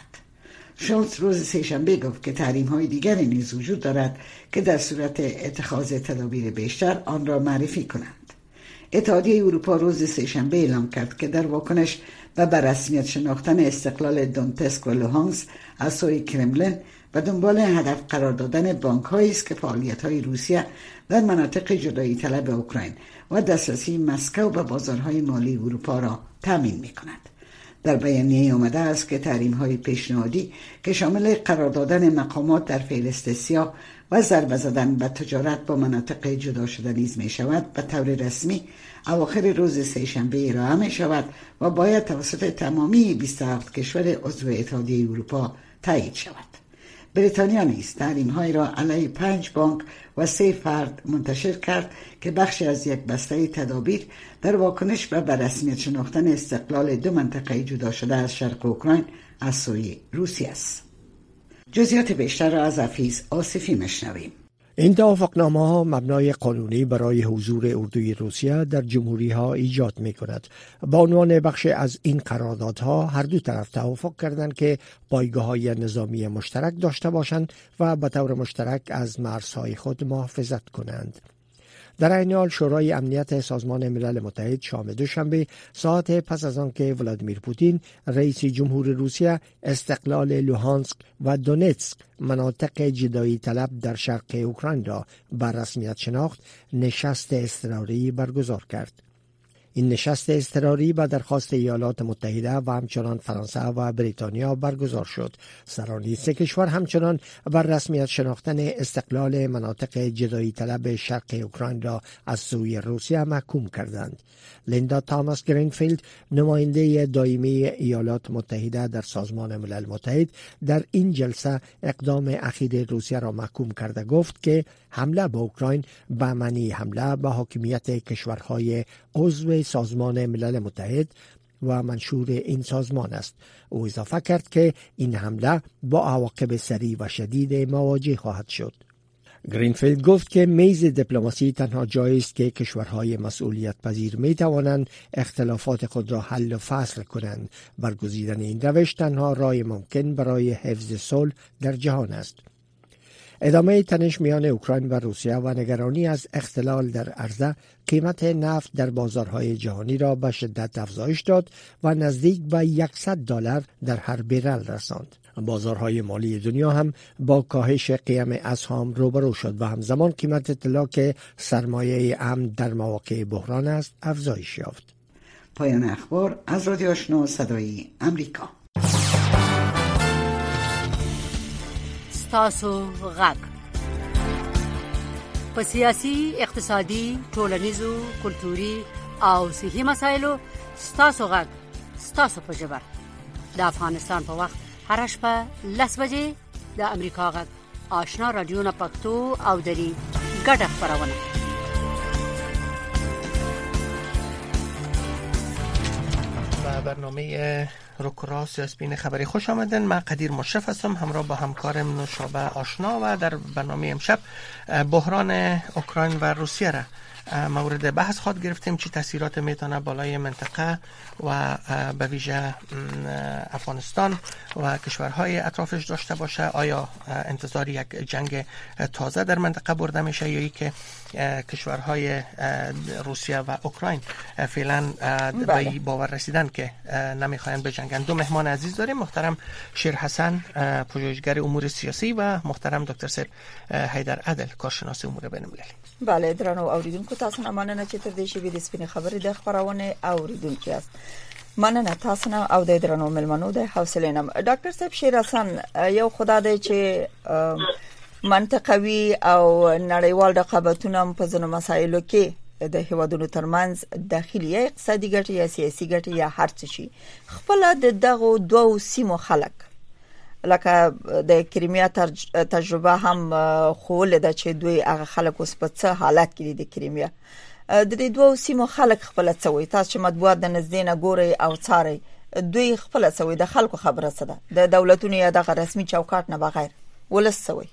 شولز روز سه‌شنبه گفت که تحریم‌های دیگری نیز وجود دارد که در صورت اتخاذ تدابیر بیشتر آن را معرفی کنند. اتحادیه اروپا روز سه‌شنبه اعلام کرد که در واکنش و بر رسمیت شناختن استقلال دونتسک و لوهانسک از سوی کرملین و دنبال هدف قرار دادن بانک‌هایی است که فعالیت‌های روسیه در مناطق جدایی طلب اوکراین و دسترسی مسکو به بازارهای مالی اروپا را تامین می‌کند. در بیانیه آمده است که تحریم‌های پیشنهادی که شامل قرار دادن مقامات در فهرست سیاه و ضربه زدن به تجارت با مناطق جدا شده نیز می شود به طور رسمی اواخر روز سه‌شنبه ارائه می شود و باید توسط تمامی بیست و هفت کشور عضو اتحادیه اروپا تایید شود. بریتانیا نیز تحریم‌های را علیه پنج بانک و سه فرد منتشر کرد که بخشی از یک بسته تدابیر در واکنش به رسمیت شناختن استقلال دو منطقه جدا شده از شرق اوکراین از سوی روسیه است. جزئیات بیشتر را از حفیظ آصفی میشنویم. این توافقنامه ها مبنای قانونی برای حضور اردوی روسیه در جمهوری ها ایجاد می کند. با عنوان بخش از این قراردادها هر دو طرف توافق کردند که پایگاه های نظامی مشترک داشته باشند و به طور مشترک از مرزهای خود محافظت کنند. در این حال شورای امنیت سازمان ملل متحد شام دوشنبه ساعت پس از آنکه ولادیمیر پوتین رئیس جمهور روسیه استقلال لوهانسک و دونتسک مناطق جدایی طلب در شرق اوکراین را به رسمیت شناخت، نشست اضطراری برگزار کرد. این نشست اضطراری به درخواست ایالات متحده و همچنان فرانسه و بریتانیا برگزار شد. سران سه کشور همچنان بر رسمیت شناختن استقلال مناطق جدایی طلب شرق اوکراین را از سوی روسیه محکوم کردند. لیندا تاماس گرینفیلد، نماینده دائمی ایالات متحده در سازمان ملل متحد، در این جلسه اقدام اخیر روسیه را محکوم کرده گفت که حمله به اوکراین به معنی حمله به حاکمیت کشورهای عضو سازمان ملل متحد و منشور این سازمان است. او اضافه کرد که این حمله با عواقب سریع و شدید مواجه خواهد شد. گرینفیلد گفت که میز دیپلماسی تنها جایی است که کشورهای مسئولیت پذیر می توانند اختلافات خود را حل و فصل کنند. برگزیدن این روش تنها راه ممکن برای حفظ صلح در جهان است. ادامه تنش میان اوکراین و روسیه و نگرانی از اختلال در عرضه قیمت نفت در بازارهای جهانی را به شدت افزایش داد و نزدیک به صد دلار در هر برل رساند. بازارهای مالی دنیا هم با کاهش قیم اسهم روبرو شد و همزمان قیمت طلا که سرمایه امن در مواقع بحران است افزایش یافت. پایان اخبار از رادیو آشنا صدای امریکا. ستاسو غږ په سیاسي، اقتصادي، ټولنیزو، کلتوري او صحي مسایلو ستاسو غږ ستاسو په ژبه د افغانستان په وخت هر شپه لس بجې د امریکا غږ آشنا رادیو نه پښتو او دری ګډه خپرونه. برنامه روکراس یا سپین خبری خوش آمدن. من قدیر مشرف هستم همراه با همکارم نوشابه آشنا و در برنامه امشب بحران اوکراین و روسیه را مورد بحث خود گرفتیم. چی تاثیرات میتونه بالای منطقه و به ویژه افغانستان و کشورهای اطرافش داشته باشه؟ آیا انتظار یک جنگ تازه در منطقه برده میشه یا ای که کشورهای روسیه و اوکراین فعلا به باور رسیدن که نمیخواین بجنگن؟ دو مهمان عزیز داریم، محترم شیر حسن پژوهشگر امور سیاسی و محترم دکتر سید حیدر عدل کارشناس امور بین المللی. بله درنو اوریدونکو، تاسو نه مننه چې تر دې شی د سپین خبرې د خبرونه اوریدونکو یاست. مننه تاسو نه او د درنو ملمنو د حوصله نم. ډاکټر صاحب شیر حسن، یو خدای دی چې منطقوي او نړیوال رقابتونه په ځینو مسایلو کې د هیوادونو ترمنځ داخلي اقتصادي ګټې یا سیاسي ګټې یا هر څه شي خپل د دغه دوه سیمو خلک لکه د کریمیا تجربه هم خوله د چې دوی هغه خلک اوس په څه حالت کې دي. د کریمیا د دې دوه سیمو خلک خپل څه وي؟ تاسو چې مطبوعات د نږدې نه ګوري او څاري، دوی خپل څه وي؟ د خلکو خبره څه ده؟ د دولتونو یا د رسمي چوکاټ نه بغیر ولس څه وي؟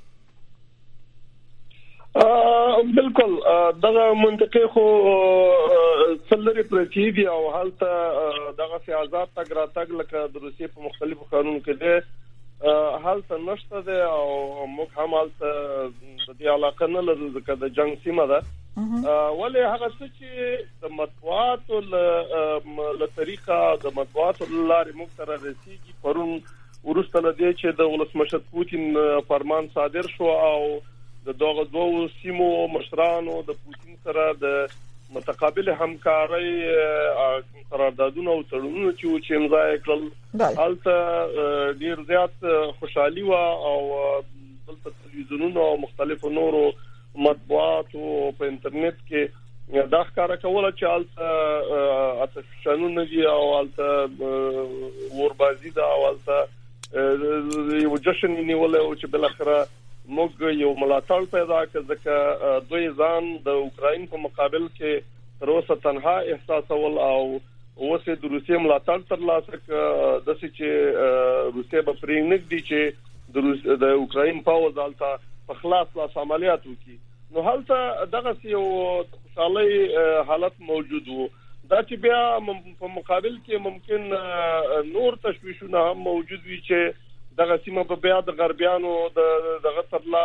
بالکل دغه منطقه خو څلوري پرتی دی او حالت دغه سیاست تګ را تګ لکه د روسیې په مختلفو ښارونو کې ده حالت نشته ده او موږ هم حالت د دې علاقه نه لرو ځکه د جنگ سیمه ده. ولې هغه څه چې د مطبوعات له طریقه د مطبوعات لارې موږ سره رسیږي پرون ورسته لدی چې د ولسمشر پوتین فرمان صادر شو او د دغه دوه سیمو مشرانو د پوتین سره د متقابل همکاري قراردادونه او تړونونه چې امضا کړل حالت ډیر زیات خوشحالي وا او دلته تلویزیونونو او مختلفو نورو مطبوعات او په انټرنیټ کې دا ښکارا کوله چې حالت اتفشانونه دي او حالت وربازي دا او حالت یو جشن نیول او چې بل اخره موږ یو ملاتړ پیدا کړ ځکه دوی ځان د اوکراین په مقابل کې تر اوسه تنها احساسول او اوسه د روسیې ملاتړ ترلاسه کړ د څه چې روسیې په پرېنګ دي چې د اوکراین په وځالته په خلاص لاس عملیات وکړي. نو هلته دغه یو خوشالۍ حالت موجود وو دا چې بیا په مقابل کې ممکن نور تشویشونه هم موجود وي چې دغه سیمه په بیا د غربیانو د دغه ترلا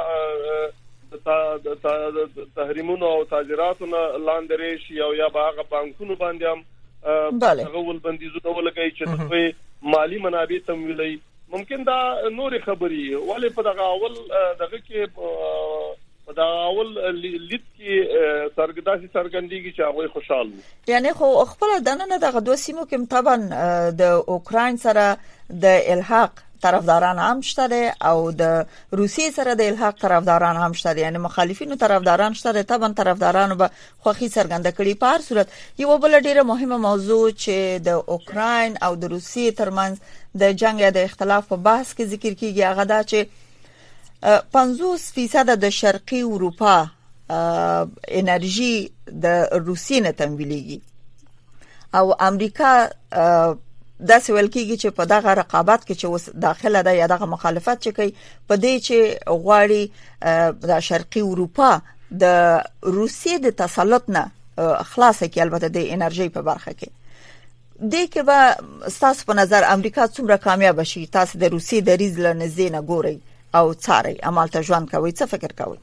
د تحریمونو او تاجراتو لاندې راشي او یا به هغه بانکونو باندې هم هغه ول بندیزونه ولګي چې دوی مالی منابع تمویلي. ممکن دا نور خبري ولې په دغه اول دغه کې په دا اول لید کې سرګداسي سرګندېږي چې هغه خوشاله وي. یعنی خو خپل دنه دغه دوه سیمو کې طبعا د اوکراین سره د الحاق طرفداران هم شته او د روسیې سره د الحاق طرفداران هم شته، یعنی مخالفینو طرفداران شته. طبعا طرفدارانو به خوخي څرګنده کړي. په هر صورت یو بل ډیره مهمه موضوع چې د اوکراین او د روسیې ترمنځ د جنگ یا د اختلاف په بحث کې ذکر کیږي هغه دا چې پنځوس فیصد د شرقي اروپا انرژي د روسیې نه تمویلېږي او امریکا دا سوال کیږي چې په دغه رقابت کې چې اوس داخله ده یا دغه مخالفت چې کوي په دې چې غواړي د شرقي اروپا د روسیې د تسلط نه خلاص کې البته د انرژي په برخه کې دې کې به تاسو په نظر امریکا څومره کامیاب شي؟ تاسو د روسیې د ریز لنزې نه ګوري او څاري عمل ته ژوند کوي، څه فکر کوي؟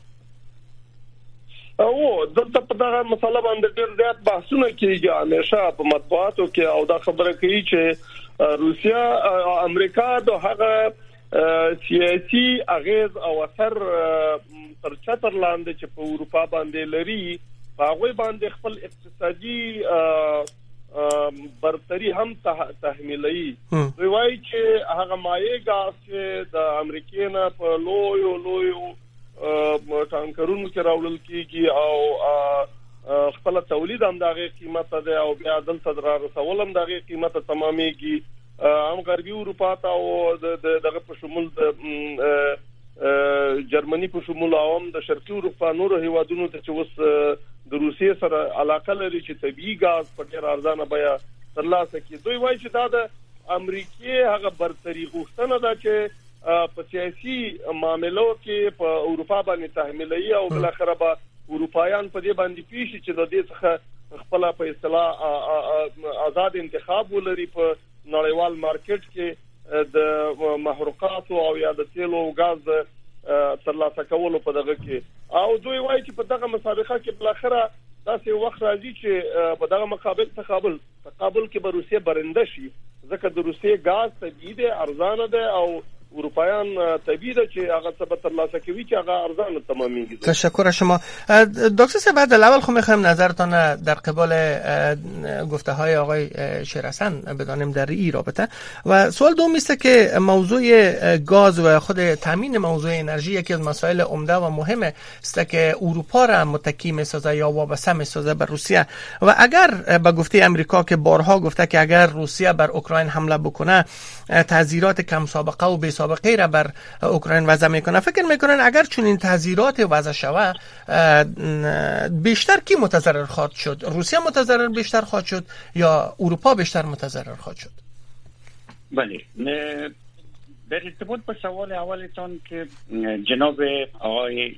او دلته په دغه مسله باندې ډېر زیات بحثونه کیږي همیشه په مطبوعاتو کې او دا خبره کوي چې روسیا او امریکا د هغه سیاسي اغیز او اثر تر چتر لاندې چې په اروپا باندې لري هغه باندې خپل اقتصادي برتری هم تحمیلي. دوی وايي چې هغه مایع غاز چې د امریکا نه په لویو لویو ټانکرونو کې راوړل کیږي او خپل تولید هم دغه قیمت ده او بیا دلته در رسول هم دغه قیمت تمامېږي هم غربي اروپا ته او دغه په شمول د جرمني په شمول او هم د شرقي اروپا نورو هیوادونو ته چې اوس د روسیې سره علاقه لري چې طبيعي غاز په ډېر ارزانه بیا ترلاسه کړي. دوی وایي چې دا د امریکا هغه برتري غوښتنه ده چې په سیاسي معاملو کې په اروپا باندې تحمیلي او بل اخر به اروپایان په دې باندې پیښي چې د دې څخه خپل په اصطلاح آزاد انتخاب ولري په نړیوال مارکیټ کې د محروقات او یا د تیلو او غاز ترلاسه کولو په دغه کې او دوی وایي چې په دغه مسابقه کې بل اخر داسې وخت راځي چې په دغه مقابل تقابل تقابل کې به روسیه برنده شي ځکه د روسیې غاز طبيعي دی ارزانه دی او اروپایان طبیعی ده چې هغه ثبت ترلاسه کوي چې هغه ارزان تمامیږي. تشکر از شما دکتر صاحب. بعد اول خب میخوایم نظرتان در قبال گفته های آقای شیرحسن بدانیم در این رابطه و سوال دوم است که موضوع گاز و خود تامین موضوع انرژی یکی از مسائل عمده و مهمه است که اروپا را متکی میسازه یا وابسته میسازه به روسیه و اگر به گفته امریکا که بارها گفته که اگر روسیه بر اوکراین حمله بکنه تحذیرات کم سابقه و بی سابقه را بر اوکراین وضع میکنه، فکر میکنن اگر چون این تحذیرات وضع شود بیشتر کی متضرر خواهد شد؟ روسیه متضرر بیشتر خواهد شد یا اروپا بیشتر متضرر خواهد شد؟ بله، در ارتباط با سوال اولتان که جناب آقای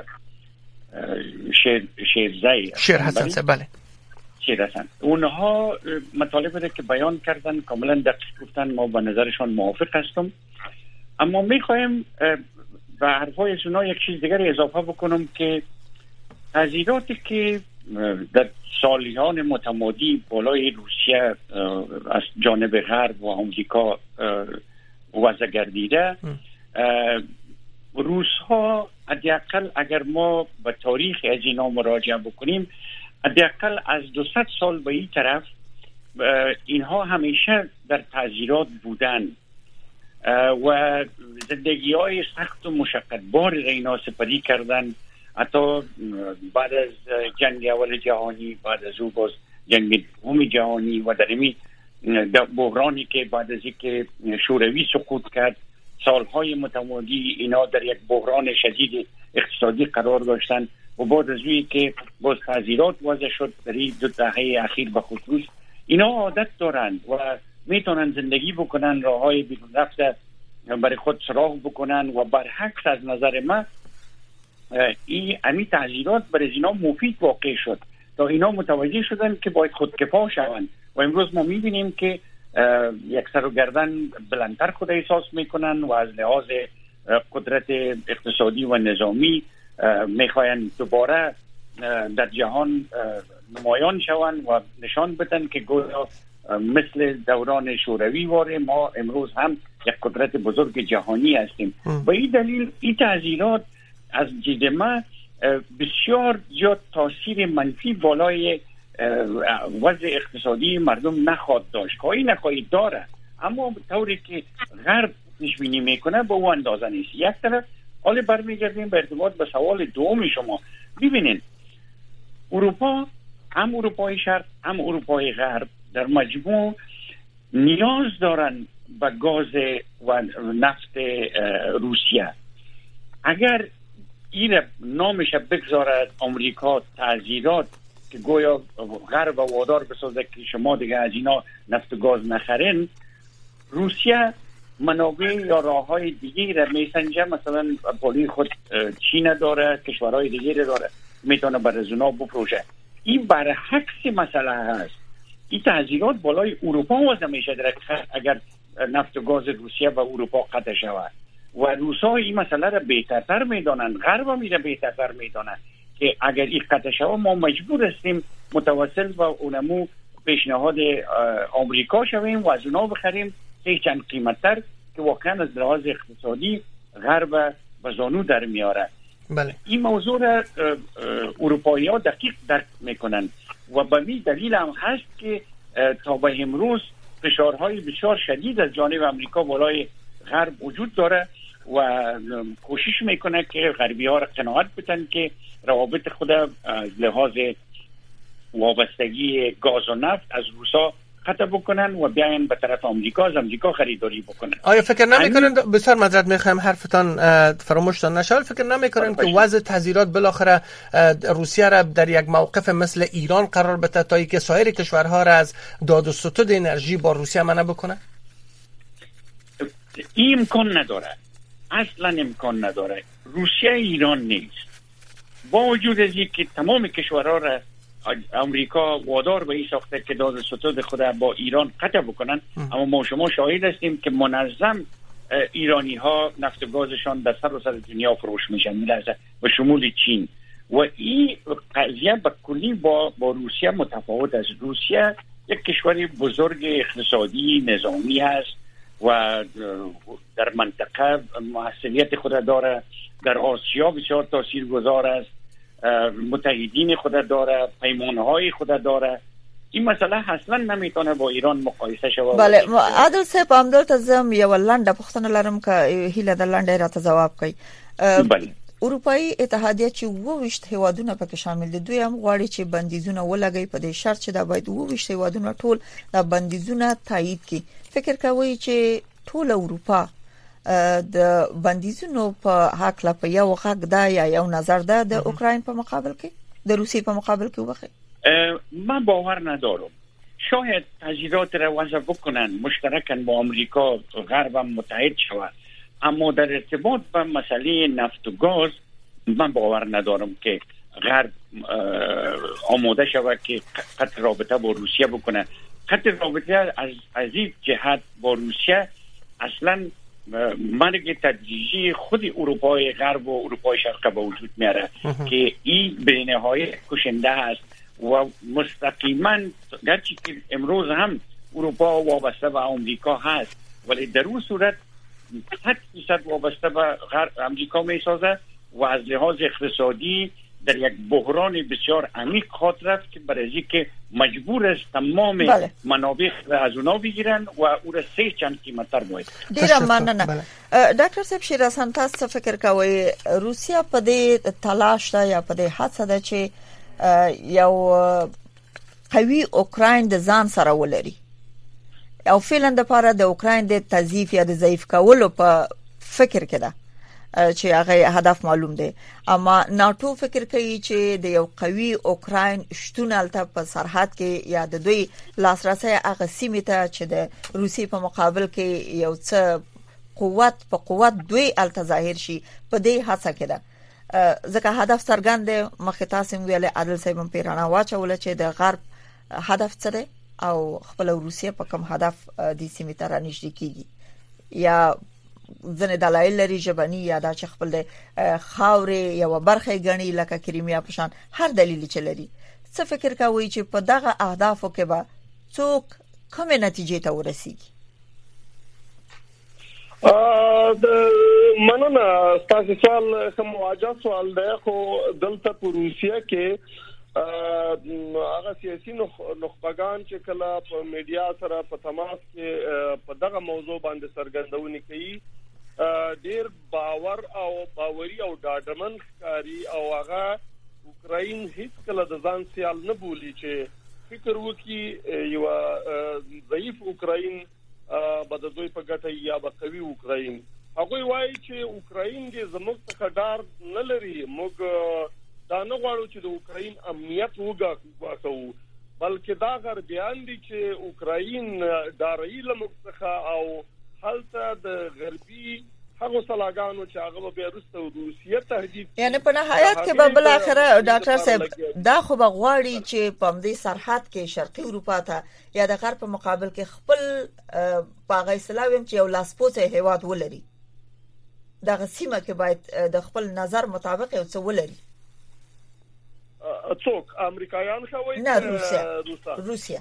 شیر شیرزی شیرحسن بله شیرحسن اونها مطالب را که بیان کردن کاملا دقیق گفتن، ما با نظرشان موافق هستم، اما میخوایم به حرفای اونها یک چیز دیگر اضافه بکنم که تحذیراتی که در سالیان متمادی بالای روسیه از جانب غرب و آمریکا وضع گردیده، روس ها حداقل اگر ما به تاریخ از اینا مراجعه بکنیم حداقل از دویست سال به این طرف اینها همیشه در تحذیرات بودن و زندگی های سخت و مشقت بار اینا سپری کردن. حتی بعد از جنگ اول جهانی، بعد از او باز جنگ دوم جهانی و در این بحرانی که بعد از اینکه شوروی سقوط کرد سالهای متمادی اینا در یک بحران شدید اقتصادی قرار داشتن و بعد از اون که باز تحذیرات وضع شد در این دو دهه اخیر به خصوص اینا عادت دارند و میتونن زندگی بکنن، راههای بیرون رفته برای خود سراغ بکنن و برعکس از نظر من این امی تحذیرات برای اینا مفید واقع شد تا اینا متوجه شدن که باید خودکفا شوند و امروز ما میبینیم که یک سر و گردن بلندتر خود احساس میکنن و از لحاظ قدرت اقتصادی و نظامی میخواین دوباره در جهان نمایان شوند و نشان بدن که گویا مثل دوران شوروی واره ما امروز هم یک قدرت بزرگ جهانی هستیم. و این دلیل این تحذیرات از دید من بسیار زیاد تاثیر منفی بالای وضع اقتصادی مردم نخواهد داشت. خواهی نخواهی داره، اما طوری که غرب پیش بینی میکنه به اون اندازه نیست. یک طرف. حالا برمیگردیم به ارتباط به سوال دوم شما. ببینید اروپا، هم اروپای شرق هم اروپای غرب در مجموع نیاز دارن به گاز و نفت روسیه. اگر این نامش بگذارد امریکا تعزیرات که گویا غرب وادار بسازه که شما دیگه از اینا نفت و گاز نخرین، روسیه منابع یا راه های دیگه را میسنجه، مثلا پولی خود چین داره، کشورهای دیگه داره، میتونه بر از اونا بفروشه. این برعکس مسئله هست. این تعزیرات بالای اروپا وضع میشه اگر نفت و گاز روسیه و اروپا قطع شود و روسا این مسئله را بهترتر میدانن، غرب هم میره بهترتر میدانن که اگر این قطع شود ما مجبور هستیم متوسل و اونمو پیشنهاد آمریکا شویم و از اونا بخریم که چند قیمتتر که واقعا از لحاظ اقتصادی غرب به زانو در میاره. بله. این موضوع را اروپایی ها دقیق درک میکنن و به می دلیل هم هست که تا به امروز فشارهای بسیار شدید از جانب امریکا بالای غرب وجود داره و کوشش میکنه که غربی ها را قناعت بدن که روابط خود از لحاظ وابستگی گاز و نفت از روسا قطع بکنن و بیاین به طرف آمریکا، از آمریکا خریداری بکنن. آیا فکر نمیکنن همین... بسیار معذرت میخوام حرفتان فراموشتان نشه، فکر نمیکنن که وضع تذیرات بالاخره روسیه را در یک موقف مثل ایران قرار بده تا اینکه سایر کشورها را از داد و ستد انرژی با روسیه منع بکنه؟ این امکان نداره، اصلا امکان نداره. روسیه ایران نیست. با وجود از اینکه تمام کشورها را امریکا وادار به این ساخته که داد ستد خود با ایران قطع بکنن، اما ما شما شاهد هستیم که منظم ایرانی ها نفت و گازشان در سر و سر دنیا فروش میشن، میلازه به شمول چین. و این قضیه به کلی با با روسیه متفاوت است. روسیه یک کشور بزرگ اقتصادی نظامی است و در منطقه موثریت خود داره، در آسیا بسیار تاثیرگذار است، متحدین خود داره، پیمانهای خود داره. این مسئله اصلا نمیتونه با ایران مقایسه شود. بله عادل صاحب هم دلته زم یو لنډه پوښتنه لرم که هیله د لنډه راته جواب کوي. بله اروپאי اتحادیه چې وویشت هیوادونه پکې شامل دي، دوی هم غواړي چې بندیزونه ولګي په دې شرط چې دا باید وویشت هیوادونه ټول دا بندیزونه تایید کړي. فکر کوي چې ټول اروپا د بندیزونو په حق لا په یو غږ دا یا یو نظر ده د اوکراین په مقابل کې، د روسیې په مقابل کې وبخي؟ من باور ندارم. شاید تجهیزات را وضع بکنن مشترکاً با آمریکا و غرب هم متحد شود، اما در ارتباط به مسئله نفت و گاز من باور ندارم که غرب آماده شود که قطع رابطه با روسیه بکنه. قطع رابطه از از این جهت با روسیه اصلا مرگ تدریجی خود اروپای غرب و اروپای شرق به وجود میاره که این به نهایت کشنده است و مستقیما گرچه که امروز هم اروپا وابسته به آمریکا هست ولی در اون صورت صد درصد وابسته به غرب آمریکا میسازه و از لحاظ اقتصادی در یک بحران بسیار عمیق خواهد رفت که برای که مجبور است تمام بله. منابع از اونا بگیرن و او را سه چند قیمتتر باید. ډیره مننه. ډاکټر صاحب شیر حسن تاسو فکر کوئ روسیا په دې تلاش ده یا په دې هڅه ده چې یو قوي اوکراین د ځان سره ولري او فعلا د لپاره د اوکراین د تضعیف یا د ضعیف کولو په فکر کې ده چې هغه هدف معلوم دی، اما ناتو فکر کوي چې د یو قوي اوکراین شتون الته په سرحد کې یا د دوی لاسرسي هغه سیمه ته چې د روسي په مقابل کې یو څه قوت په قوت دوی الته ظاهر شي په دې هڅه کې ده. ځکه هدف څرګند دی. مخکې تاسو ویل عادل صاحب پیرانه واچول چې د غرب هدف څه دی او خپل روسیه په کوم هدف د سیمه ته رانږدې کیږي، یا ځنه دلایل لري ژبني یا د خپل د خاورې یو برخه غني لکه کریمیا پشان هر دلیل چې لري. څه فکر کوي چې په دغه اهدافو کې به څوک کومه نتیجې ته ورسیږي؟ د مننه تاسو سوال کوم واجب سوال دی خو دلته په روسیه کې هغه سیاسي نخبگان چې کله په میډیا سره په تماس کې په دغه موضوع باندې سرګردونی کوي ډیر باور او باوري او ډاډمن ښکاري او هغه اوکراین هیڅ کله د ځان سیال نه بولی چې فکر وکړي یو ضعیف اوکراین به د دوی په ګټه یا به قوي اوکراین هغه وایي چې اوکراین دې زموږ څخه ډار نه لري موږ دا نه غواړو چې د اوکراین امنیت وګاکو بلکې دا غربیان دي چې اوکراین ډاري لموږ څخه او حالته د غربي هغه سلاګانو چې هغه به روسته روسیه تهدید یعنی په نهایت کې به بل اخره ډاکټر صاحب دا خو بغواړي چې په دې سرحد کې شرقي اروپا ته یا د غرب په مقابل کې خپل پاغه اسلام چې یو لاسپوڅه هیواد ولري دا غسیمه کې باید د خپل نظر مطابق یو څه ولري څوک امریکایان خوي نه روسیا روسیا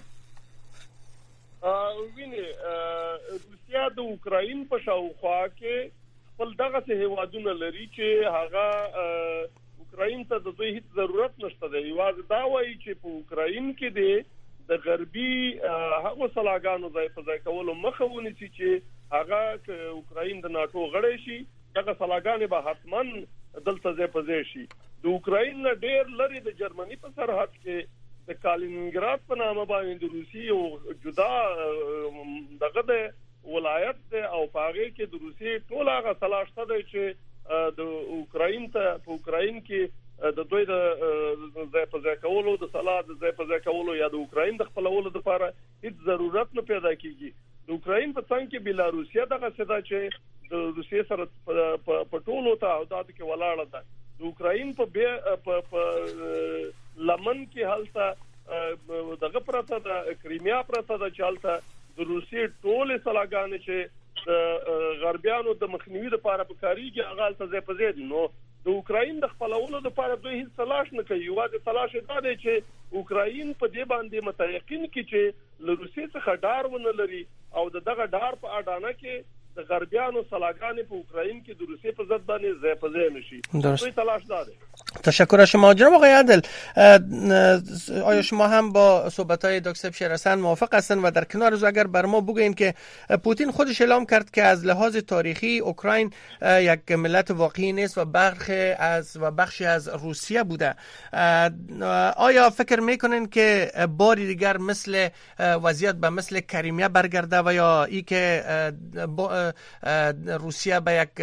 ویني روسیا د اوکراین په شاوخوا کې خپل دغه هیوادونه لري چې هغه اوکراین ته د دوی هیڅ ضرورت نشته دی یوازې دا وایي چې په اوکراین کې د غربي هغه سلاګانو ځای په ځای کولو مخه ونیسي چې هغه اوکراین د ناتو غړی شي دغه سلاګانې به حتمن دلته ځای په ځای شي د اوکراین نه ډیر لري د جرمني په سرحد کې د کالینینګراد په نامه باندې د روسي او جدا دغه د ولایت او پاغه کې د روسي ټول هغه تلاشته دی چې د اوکراین ته په اوکراین کې د دوی د ځای په ځای کولو د صلاح د ځای په ځای کولو یا د اوکراین د خپلولو لپاره هیڅ ضرورت نه پیدا کیږي د اوکراین په څنګ کې بلاروسیا دغه څه دا چې د روسي سره په ټولو تعهداتو کې ولاړه ده د اوکراین په په لمن کې حالته دغه پرته د کریمیا پرته د چالته د روسي ټول سلاګان چې د غربیانو د مخنیوي لپاره په کاریږي هغه ته ځای په ځای دي نو د اوکراین د خپلولو لپاره دوی هیڅ تلاش نه کوي واده تلاش دا دی چې اوکراین په دې باندې متيقن کی چې له روسي څخه ډار ونه لري او دغه ډار په اډانه کې د غربیانو سلاګان په اوکراین کې د روسي په ضد باندې ځای په ځای نشي دوی تلاش داره. تشکر از شما جناب آقای عادل. آیا شما هم با صحبت‌های دکتر شیرحسن موافق هستند و در کنار از اگر بر ما بگوین که پوتین خودش اعلام کرد که از لحاظ تاریخی اوکراین یک ملت واقعی نیست و برخی از و بخشی از روسیه بوده آیا فکر میکنین که باری دیگر مثل وضعیت به مثل کریمیا برگرده و یا ای که روسیه به یک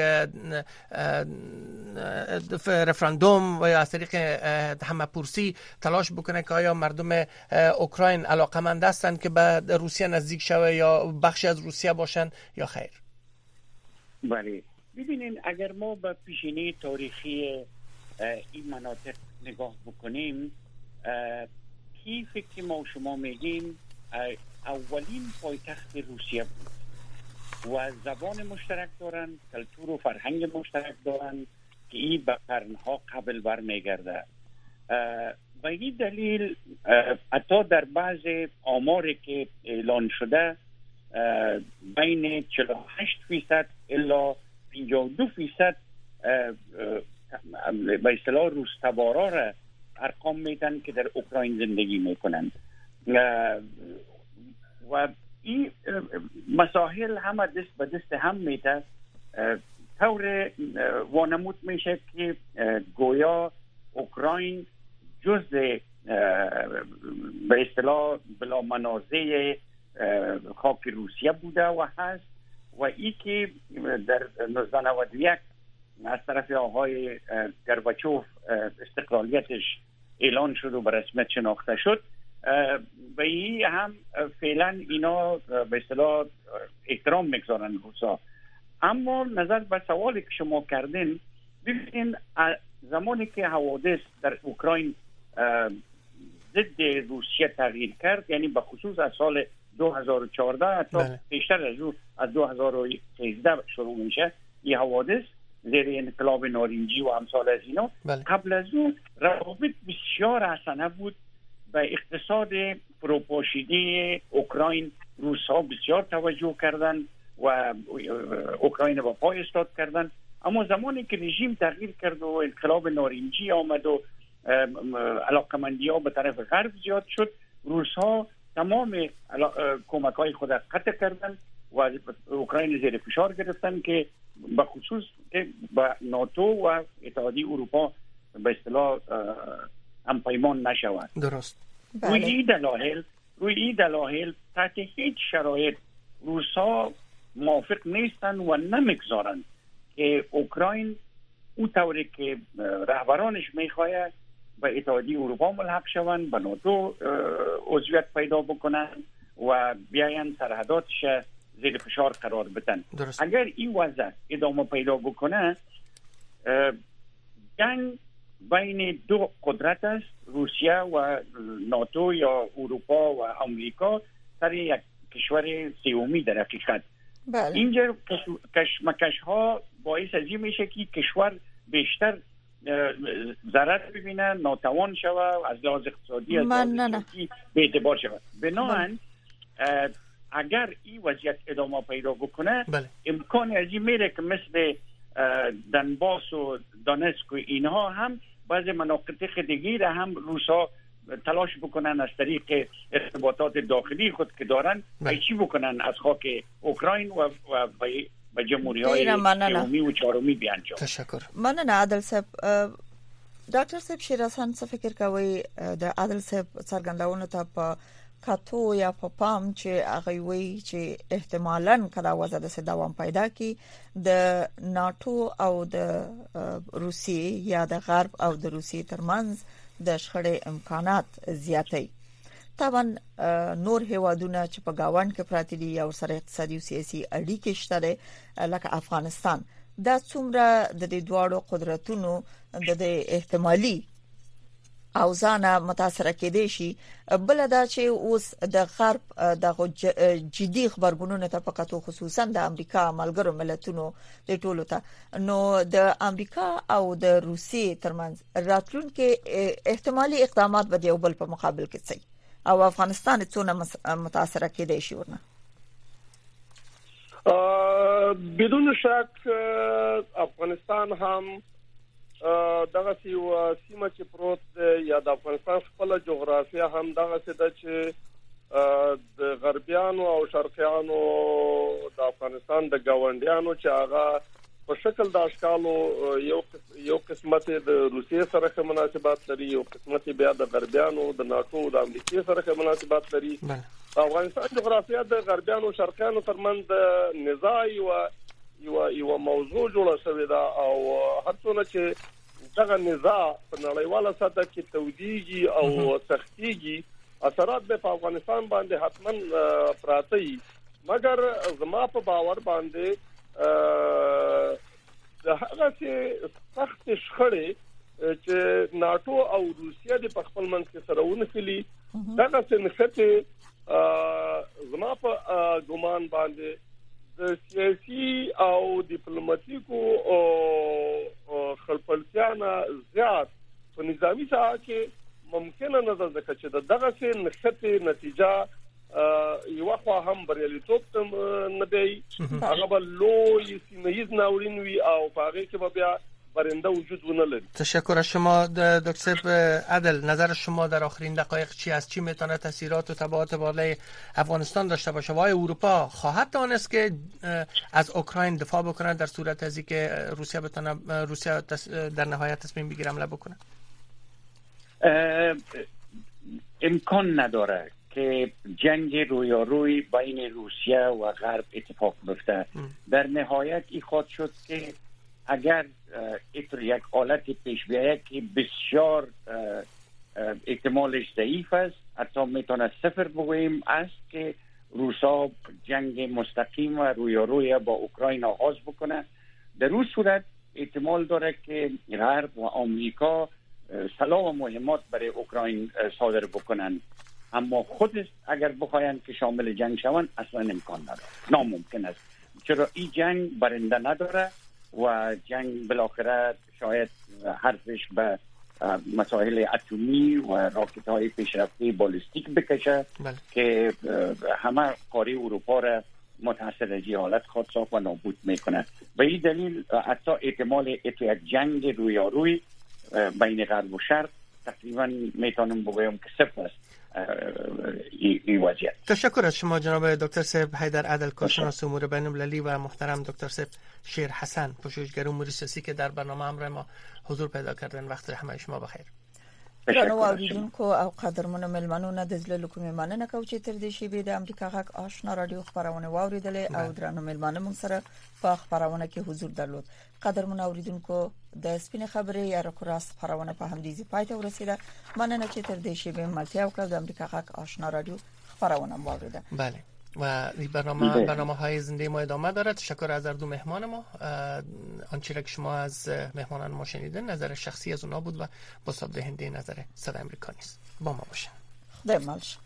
رفراندوم و یا از طریق همه پرسی تلاش بکنه که آیا مردم اوکراین علاقمند هستند که به روسیه نزدیک شوه یا بخشی از روسیه باشن یا خیر؟ بله ببینین اگر ما به پیشینه تاریخی این مناطق نگاه بکنیم کیفی که ما شما میگیم اولین پایتخت روسیه بود و زبان مشترک دارن کلتور و فرهنگ مشترک دارن که این به قرنها قبل بر میگرده به این دلیل حتی در بعض آماری که اعلان شده بین چهل و هشت فیصد الا پنجاه و دو فیصد به اصطلاح روس‌تبارا را ارقام میدن که در اوکراین زندگی میکنند و این مسائل همه دست به دست هم میده طور وانمود میشه که گویا اوکراین جزء به اصطلاح بلا منازع خاک روسیه بوده و هست و ای که در نوزده نود و یک از طرف آقای گورباچوف استقلالیتش اعلان شد و به رسمیت شناخته شد و این هم فعلا اینا به اصطلاح احترام میگذارن روسا. اما نظر به سوالی که شما کردین ببینید زمانی که حوادث در اوکراین ضد روسیه تغییر کرد یعنی به خصوص از سال دو هزار و چهارده تا بیشتر از او از دو هزار و سیزده شروع میشه این حوادث زیر انقلاب نارنجی و امثال از اینا بله. قبل از اون روابط بسیار حسنه بود به اقتصاد فروپاشیده اوکراین روس‌ها بسیار توجه کردند و اوکراین با پای ایستاد کردن. اما زمانی که رژیم تغییر کرد و انقلاب نارنجی آمد و علاقمندی ها به طرف غرب زیاد شد، روس ها تمام کمک های خود قطع کردن و اوکراین زیر فشار گرفتن که به خصوص با ناتو و اتحادیه اروپا به اصطلاح هم پیمان نشود. درست. روی این دلایل روی این دلایل تحت هیچ شرایط روس ها موافق نیستن و نمیگذارن که اوکراین او طوری که رهبرانش میخواید به اتحادیه اروپا ملحق شوند، به ناتو عضویت پیدا بکنن و بیاین سرحداتش زیر فشار قرار بدن. درست. اگر این وضع ادامه پیدا بکنه، جنگ بین دو قدرت است، روسیه و ناتو یا اروپا و امریکا، سر یک کشور سومی در حقیقت. بله. اینجا کشمکش ها باعث از این میشه که کشور بیشتر ضرر ببینه، ناتوان شود، از لحاظ اقتصادی از لحاظ سیاسی به اعتبار شود. بنابراین اگر این وضعیت ادامه پیدا بکنه، بله. امکان از این میره که مثل دنباس و دانسک و اینها هم بعضی مناطق دیگه را هم روسا تلاش بکنن از طریق ارتباطات داخلی خود که دارن پیچی بکنن از خاک اوکراین و و به جمهوری های سومی و چهارمی بیانجام. تشکر. مننه عادل صاحب. ډاکټر صاحب شیرحسن څه فکر کوي د عادل صاحب څرګندونو ته په کاتو یا په پام چې هغه وی چې احتمالاً کله وضع د دوام پیدا کی د ناتو او د روسیې یا د غرب او د روسیې ترمنځ د شخړې امکانات زیاتې. طبعا نور هیوادونه چې په گاوند کې پراته دي او سره اقتصادي او سیاسي اړیکې شته لکه افغانستان، دا څومره د دې دواړو قدرتونو د احتمالي اوزانه متاثر کېدې شي. بل دا چې اوس د غرب د جدي خبرګونونو ته پکاتو خصوصا د امریکا ملګرو ملتونو د ټولو ته، نو د امریکا او د روسیې ترمنځ راتلونکي احتمالي اقدامات به د یو بل په مقابل کې څه او افغانستان څونه متاثر کېدې شي ورنه؟ بدون شک افغانستان هم دغه یو سیمه چې پروت یا د افغانستان خپل جغرافیه هم دغه څه د چې د غربیانو او شرقیانو د افغانستان د گاونډیانو چې هغه په شکل د اشکالو یو یو قسمت د روسیې سره مناسبات لري، یو قسمت بیا د غربیانو د ناتو او د امریکا سره مناسبات لري. افغانستان جغرافیه د غربیانو او شرقیانو ترمنځ نزاع او یو یو موضوع جوړه شوې ده او هر څونه چې دغه نزاع په نړیواله سطح کې تودیږي او سختيږي، اثرات به په افغانستان باندې حتما پراته وي. مګر زما په باور باندې د هغه چې سخت شخړې چې ناتو او روسیه د خپل منځ کې سره ونخلي، دغه څه نخته زما په ګومان باندې د سیاسي او ډیپلوماټیکو او خپلتیانه زیات په نظامی ساحه کې ممکنه نظر ده چې دغه څه نخته نتیجه یو خو هم بریالیتوب نه دی، هغه بل لوی سیمه‌ایز ناورین وی او هغه کې به بیا برنده وجود ونه لري. تشکر از شما دکتر عادل. نظر شما در آخرین دقایق چی است؟ چی میتونه تاثیرات و تبعات بالای افغانستان داشته باشه؟ و آیا اروپا خواهد دانست که از اوکراین دفاع بکنه در صورت از اینکه روسیه بتونه روسیه در نهایت تصمیم بگیره حمله بکنه؟ امکان نداره که جنگ رویاروی بین روسیه و غرب اتفاق بیفته. در نهایت این خواهد شد که اگر یک حالت پیش بیاید که بسیار احتمالش ضعیف است، حتی میتونه صفر بگوییم، است که روسا جنگ مستقیم و رویاروی با اوکراین آغاز بکنه. در اون صورت احتمال داره که غرب و آمریکا سلاح و مهمات برای اوکراین صادر بکنن، اما خود اگر بخواین که شامل جنگ شوند اصلا امکان نداره، ناممکن است. چرا این جنگ برنده نداره و جنگ بالاخره شاید حرفش به مسائل اتمی و راکت های پیشرفته بالستیک بکشه. بله. که همه قاره اروپا را متأثر از این حالت خود صاف و نابود میکنه. به این دلیل حتی احتمال یک جنگ رویاروی بین غرب و شرق تقریبا میتونم بگویم که صفر است. این وضعیت. تشکر از شما جناب دکتر صاحب حیدر عدل، کارشناس امور بین المللی، و محترم دکتر صاحب شیر حسن، پژوهشگر امور سیاسی که در برنامه همراه ما حضور پیدا کردن. وقت همه شما بخیر. درنو اوریدونکو او قدرمنو ملمنو نه د زړه کومې مننه کوم چې تر دې شی به د امریکا غږ آشنا رادیو خبرونه واوریدلې او درنو ملمنو موږ سره په خبرونه کې حضور درلود. قدرمنو اوریدونکو د سپینې خبرې یا راکوراست خبرونه په همدې ځای پای ته ورسیده. مننه چې تر دې شی به ملتیا وکړه د امریکا غږ آشنا رادیو خبرونه واوریده. بله، و این برنامه برنامه های زنده ما ادامه دارد. تشکر از هر دو مهمان ما. آنچه که شما از مهمانان ما شنیدن نظر شخصی از اونا بود و با دهنده نظر صدای امریکا نیست. با ما باشین. خدا مالش.